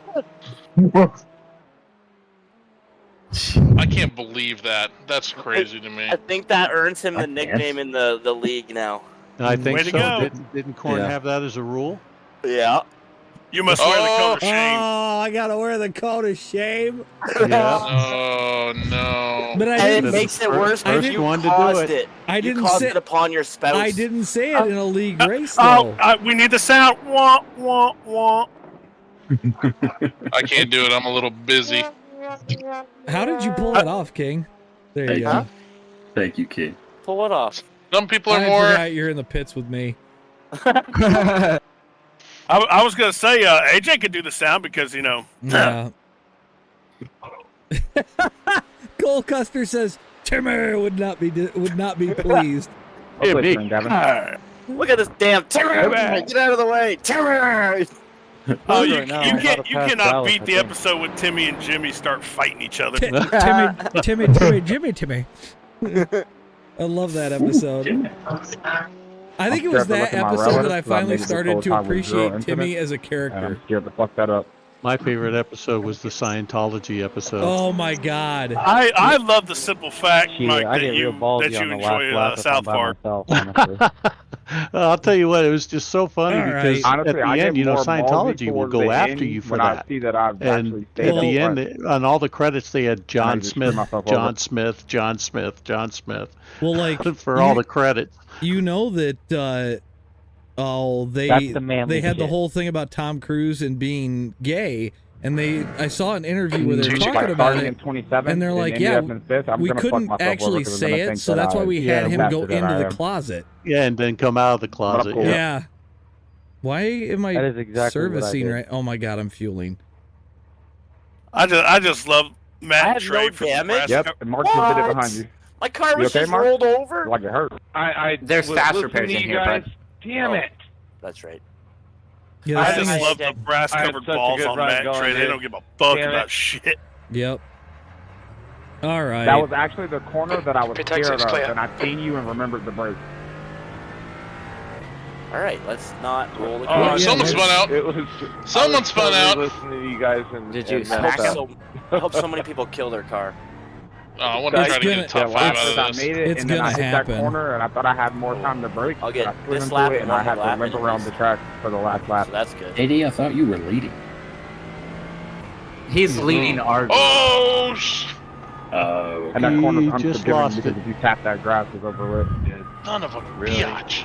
I can't believe that. That's crazy to me. I think that earns him the can't. nickname in the league now. I think Way to so. go. Didn't Korn Yeah. have that as a rule? Yeah. You must wear the coat of shame. Oh, I gotta wear the coat of shame. Yeah. Oh no. But I And didn't. it makes it worse I because didn't you want to do caused it. it. I You didn't caused say. it upon your spouse. I didn't say it in a league race though. We need the sound. Wah, wah, wah. I can't do it. I'm a little busy. How did you pull that off, King? There you Thank go. you. Thank you, kid. Pull it off. Some people are I more. forgot you're in the pits with me. I was gonna say AJ could do the sound because Yeah. Cole Custer says Timmy would not be pleased. I'll put you in, Gavin. Look at this damn Timmer! Get out of the way, Timmer! Oh, you Right now, I'm about to pass cannot Dallas, beat I the think. episode when Timmy and Jimmy start fighting each other. Timmy. I love that episode. I think it was that episode that I finally started to appreciate Timmy as a character. I'm scared to fuck that up. My favorite episode was the Scientology episode. Oh my god! I love the simple fact, Yeah, Mike, I that get you real ballsy on the enjoy last South lap if I'm Park. by myself, honestly. I'll tell you what, it was just so funny All because right. Honestly, at I the get end, you know, more Scientology ballsy will towards go the after end you for when I that. see that I've And actually at stayed the up end, on all the credits, they had John just Smith, screw myself John over. Smith, John Smith, John Smith. Well, like for all the credits. You know that That's they the manly had the shit. whole thing about Tom Cruise and being gay, and I saw an interview where they're Like talking about starting it, in 27, and they're and like, ending yeah, up in fifth, I'm we gonna fuck couldn't myself over actually 'cause they're say gonna it, think so that that's why we I- had him go bastard that into I the am. closet. Yeah, and then come out of the closet. cool. Yeah. Why am I That is exactly what I servicing did. right? Oh my god, I'm fueling. I just love I Matt had and Trey no from damage. Nebraska. Yep, and Mark just did it behind you. My car You was okay, just Mark? rolled over. Like it hurt. There's was fast listening repairs to in you here, guys. bud. Damn it. That's right. Yeah, I that just thing is- love the brass I had covered such a balls good on run Matt and going, Trey. They dude. don't give a fuck Damn it. about shit. Yep. All right. That was actually the corner that I was Pit exit's scared of, clear. and I seen you and remembered the brake. All right, let's not roll the Oh, car. someone spun out. It was. Someone spun out. Listening to you guys and Did you and smack that him? I hope so many people kill their car. Oh, I want to It's try to get gonna- a top Yeah, five once out I of this. made it, It's and then gonna I hit happen. that corner, and I thought I had more time to brake. I'll get but I slid this into lap it, and and I one had lap to limp and around this. the track for the last lap. So that's good. JD, I thought you were leading. He's leading our. Oh, Oh, And that corner's You just unforgiving lost because it. if you tap that grass, it's over with. son of a Really? biatch.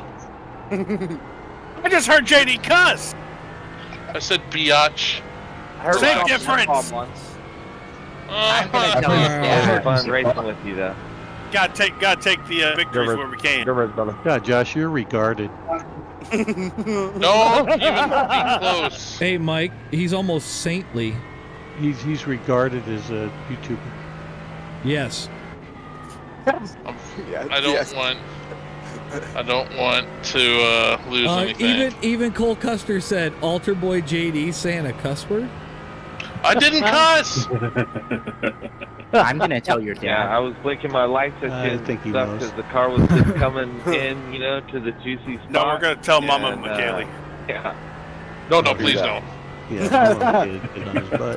I just heard JD cuss. I said biatch. I heard Same about difference. Tom once. I'm gonna tell you, It yeah. was fun racing with you, though. Gotta take the victories Good where we can. Good race, brother. Yeah, Josh, you're regarded. Don't even be close. Hey, Mike, he's almost saintly. He's regarded as a YouTuber. Yes. I don't want to lose anything. Even Cole Custer said, "Altar Boy JD saying a cuss word." I didn't cuss. I'm gonna tell your dad. Yeah, I was blinking my lights at I you and think he stuff knows. because the car was just coming in, to the juicy spot. No, we're gonna tell Mama and, McKaylee. Yeah. No, please don't. Yeah, get on his butt.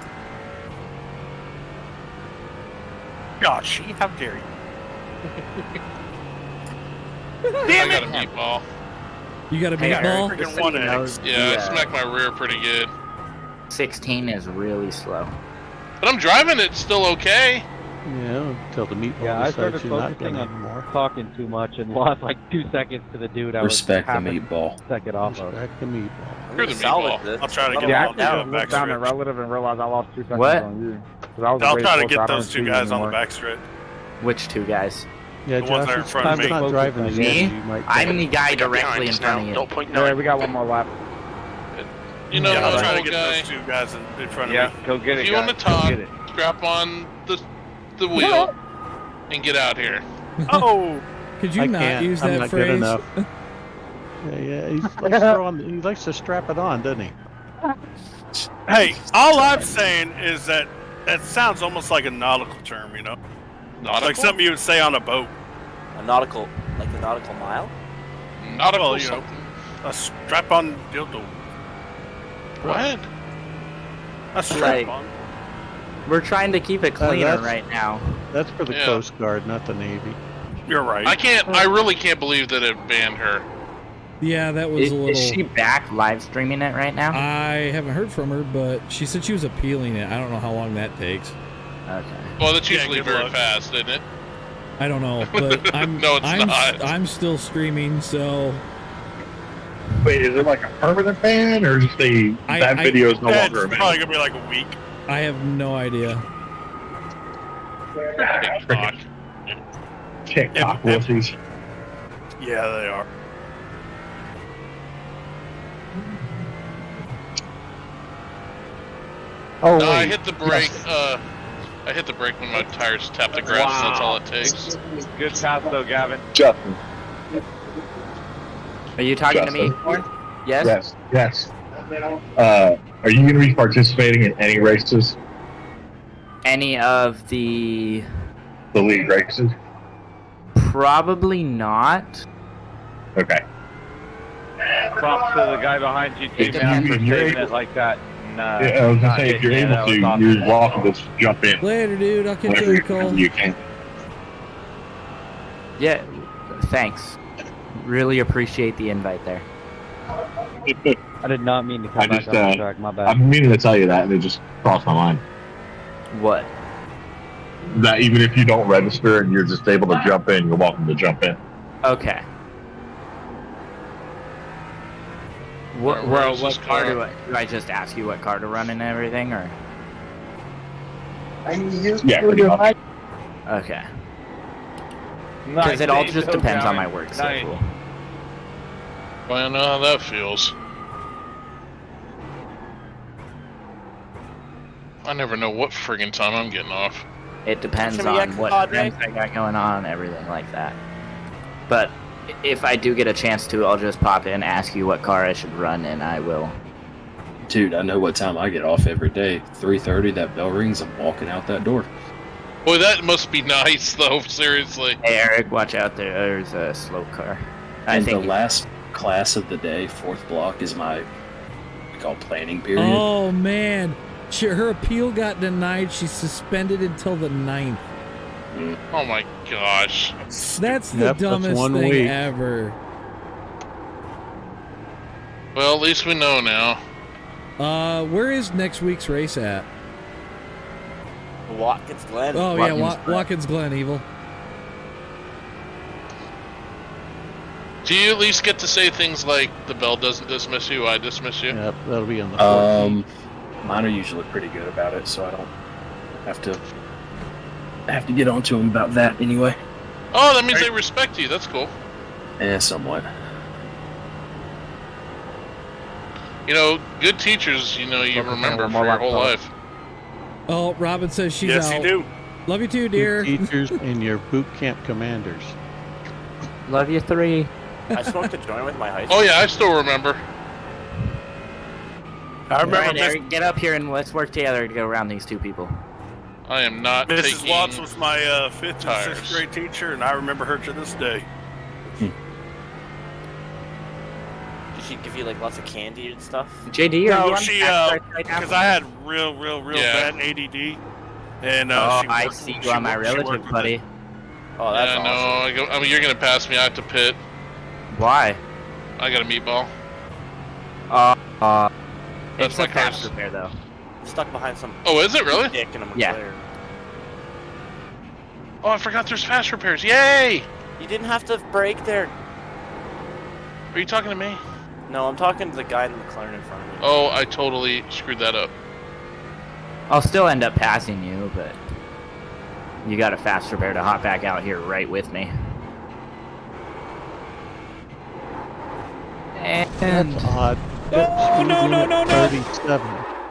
Gosh, how dare you? I got a meatball. You got a Hey, meatball? Eric, just Freaking so one you egg. know, Yeah, I the, smacked my rear pretty good. 16 is really slow. But I'm driving it still okay. Yeah, until the meatball Yeah, I started decides you're not focusing going on anymore. talking too much and lost like 2 seconds to the dude I was respect the happy meatball. to second off of. Respect the meatball. You're the Salvage meatball. this. I'll try to Let get them Yeah, them all on I the actually looked down at backstretch. relative and realized I lost 2 seconds What? on you. 'Cause I was I'll way try to closer. I get don't those two see you guys on the anymore. backstretch. Which two guys? Yeah, The ones Josh, that are in it's front of time me. not driving as Me? good as you might I'm think. the guy Pick up directly behind in us front now. of you. Don't point Yeah, nine. we got one more lap. You know, Yeah, I'll the try to old get guy. those two guys in front of Yeah, me. go get it, If you guys. want to Go talk, get it. strap on the wheel and get out here. Oh, Could you I not can't. use I'm that not phrase? good enough. Yeah, he likes to strap it on, doesn't he? hey, all I'm saying is that sounds almost like a nautical term, Nautical? like something you would say on a boat. A nautical, like the nautical mile? Nautical Well, something. A strap-on dildo. What? A strap-on. We're trying to keep it cleaner that's- right now. That's for the Yeah. Coast Guard, not the Navy. You're right. I really can't believe that it banned her. Yeah, that was Is, a little. is she back live streaming it right now? I haven't heard from her, but she said she was appealing it. I don't know how long that takes. Okay. Well, that's Yeah, usually good very luck. fast, isn't it? I don't know, but I'm No, it's I'm, not. I'm still streaming, so Wait, is it like a permanent ban or just that video is no Yeah, longer it's available? probably gonna be like a week. I have no idea. TikTok. TikTok wussies. Yeah, they are. Oh, No, I wait. hit the brake. I hit the brake when my tires tap the grass. Wow. That's all it takes. Good pass, though, Gavin. Justin. Are you talking to me, Justin. Corn? Yes? Yes. Are you going to be participating in any races? Any of the... The league races? Probably not. Okay. Props to the guy behind you, too, man, for saving it like that. Yeah, I was gonna say, if you're able to, you're welcome to just jump in. Later, dude. I'll catch you, Cole. You can. Yeah, thanks. Really appreciate the invite there. I did not mean to come back on the track. My bad. I'm meaning to tell you that, and it just crossed my mind. What? That even if you don't register and you're just able to jump in, you're welcome to jump in. Okay. What car do I just ask you what car to run and everything, or? Yeah, pretty much. Okay. Because it all just depends on my work schedule. Well, I know how that feels. I never know what friggin' time I'm getting off. It depends on what events I got going on and everything like that. But if I do get a chance to, I'll just pop in, ask you what car I should run, and I will. Dude, I know what time I get off every day. 3:30, that bell rings, I'm walking out that door. Boy, that must be nice, though, seriously. Hey, Eric, watch out there. There's a slow car. And the last class of the day, 4th block, is my, we call planning period. Oh, man. Her appeal got denied. She's suspended until the 9th. Oh my gosh. That's the dumbest thing ever. Well, at least we know now. Where is next week's race at? Watkins Glen. Oh, yeah, Watkins Glen, Evil. Do you at least get to say things like, the bell doesn't dismiss you, I dismiss you? Yep, that'll be on the 14th. Mine are usually pretty good about it, so I don't have to get on to them about that anyway. Oh, that means they respect you. That's cool. Yeah, somewhat. You know, good teachers, you remember for your whole life. Oh, Robin says she's out. Yes, you do. Love you too, dear. Good teachers and your boot camp commanders. Love you 3. I smoked a joint with my high school. Oh yeah, I still remember. I remember. Right, Eric, get up here and let's work together to go around these 2 people. I am not Mrs. taking Watts was my 5th and tires. 6th grade teacher, and I remember her to this day. Did she give you like lots of candy and stuff? JD, no, she because I had real bad ADD, and I see you on my relative, buddy. Oh, that's awesome. No, I mean you're gonna pass me. I have to pit. Why? I got a meatball. It's That's my a fast curse. repair though. Stuck behind some. Oh, is it really? Dick in a Yeah. McLaren. Oh, I forgot there's fast repairs. Yay! You didn't have to brake there. Are you talking to me? No, I'm talking to the guy in the McLaren in front of me. Oh, I totally screwed that up. I'll still end up passing you, but you got a fast repair to hop back out here right with me. And That's odd. No. 37.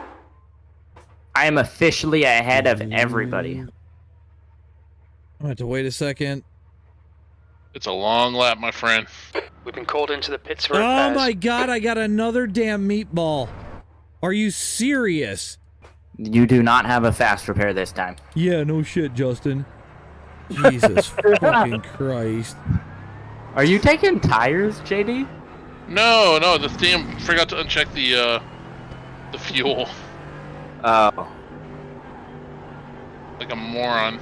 I am officially ahead of everybody. I'm gonna have to wait a second. It's a long lap, my friend. We've been called into the pits for Oh repairs. my god, I got another damn meatball. Are you serious? You do not have a fast repair this time. Yeah, no shit, Justin. Jesus fucking Christ. Are you taking tires, JD? No, the damn forgot to uncheck the fuel. Oh. Like a moron.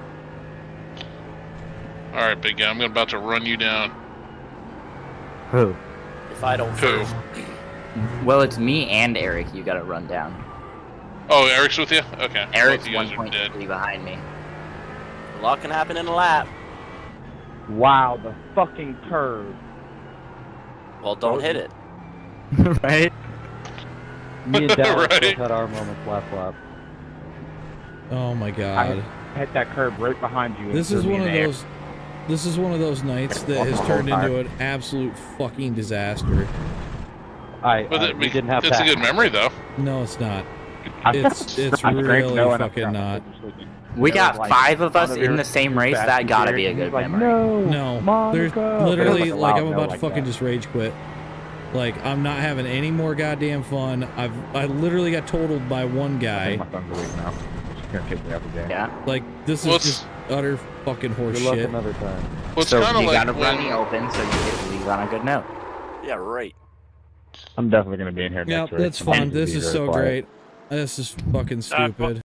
Alright, big guy, I'm about to run you down. Who? If I don't Who? first. Well, it's me and Eric you gotta run down. Oh, Eric's with you? Okay. Eric's Both of you guys are dead. 1.3 behind me. A lot can happen in a lap. Wow, the fucking curve. Well, don't hit it. Right? Me and Dallas Right. both had our moments last lap. Oh my I god. hit that curve right behind you. and This threw is me one in of the air. those. This is one of those nights that has turned into an absolute fucking disaster. We didn't have it's that. a good memory, though. No, it's not. I'm It's trying to drink, really no, and I'm fucking trying not. to sleep. We got Like, 5 of us one in your the same race. fast That gotta be a and good he's like, memory. No, there's Monica. literally But it wasn't like loud, I'm no, about to like fucking that. just rage quit. Like I'm not having any more goddamn fun. I literally got totaled by one I guy. think my son's awake now. She's gonna take me out the game. Yeah. Like this is What's- just utter fucking horse Good luck shit. another time. Well, it's So kind of you like gotta run when, the open so you get to leave on a good note. Yeah, right. I'm definitely going to be in here Yeah, next week. that's fun. This is so great. This is fucking stupid.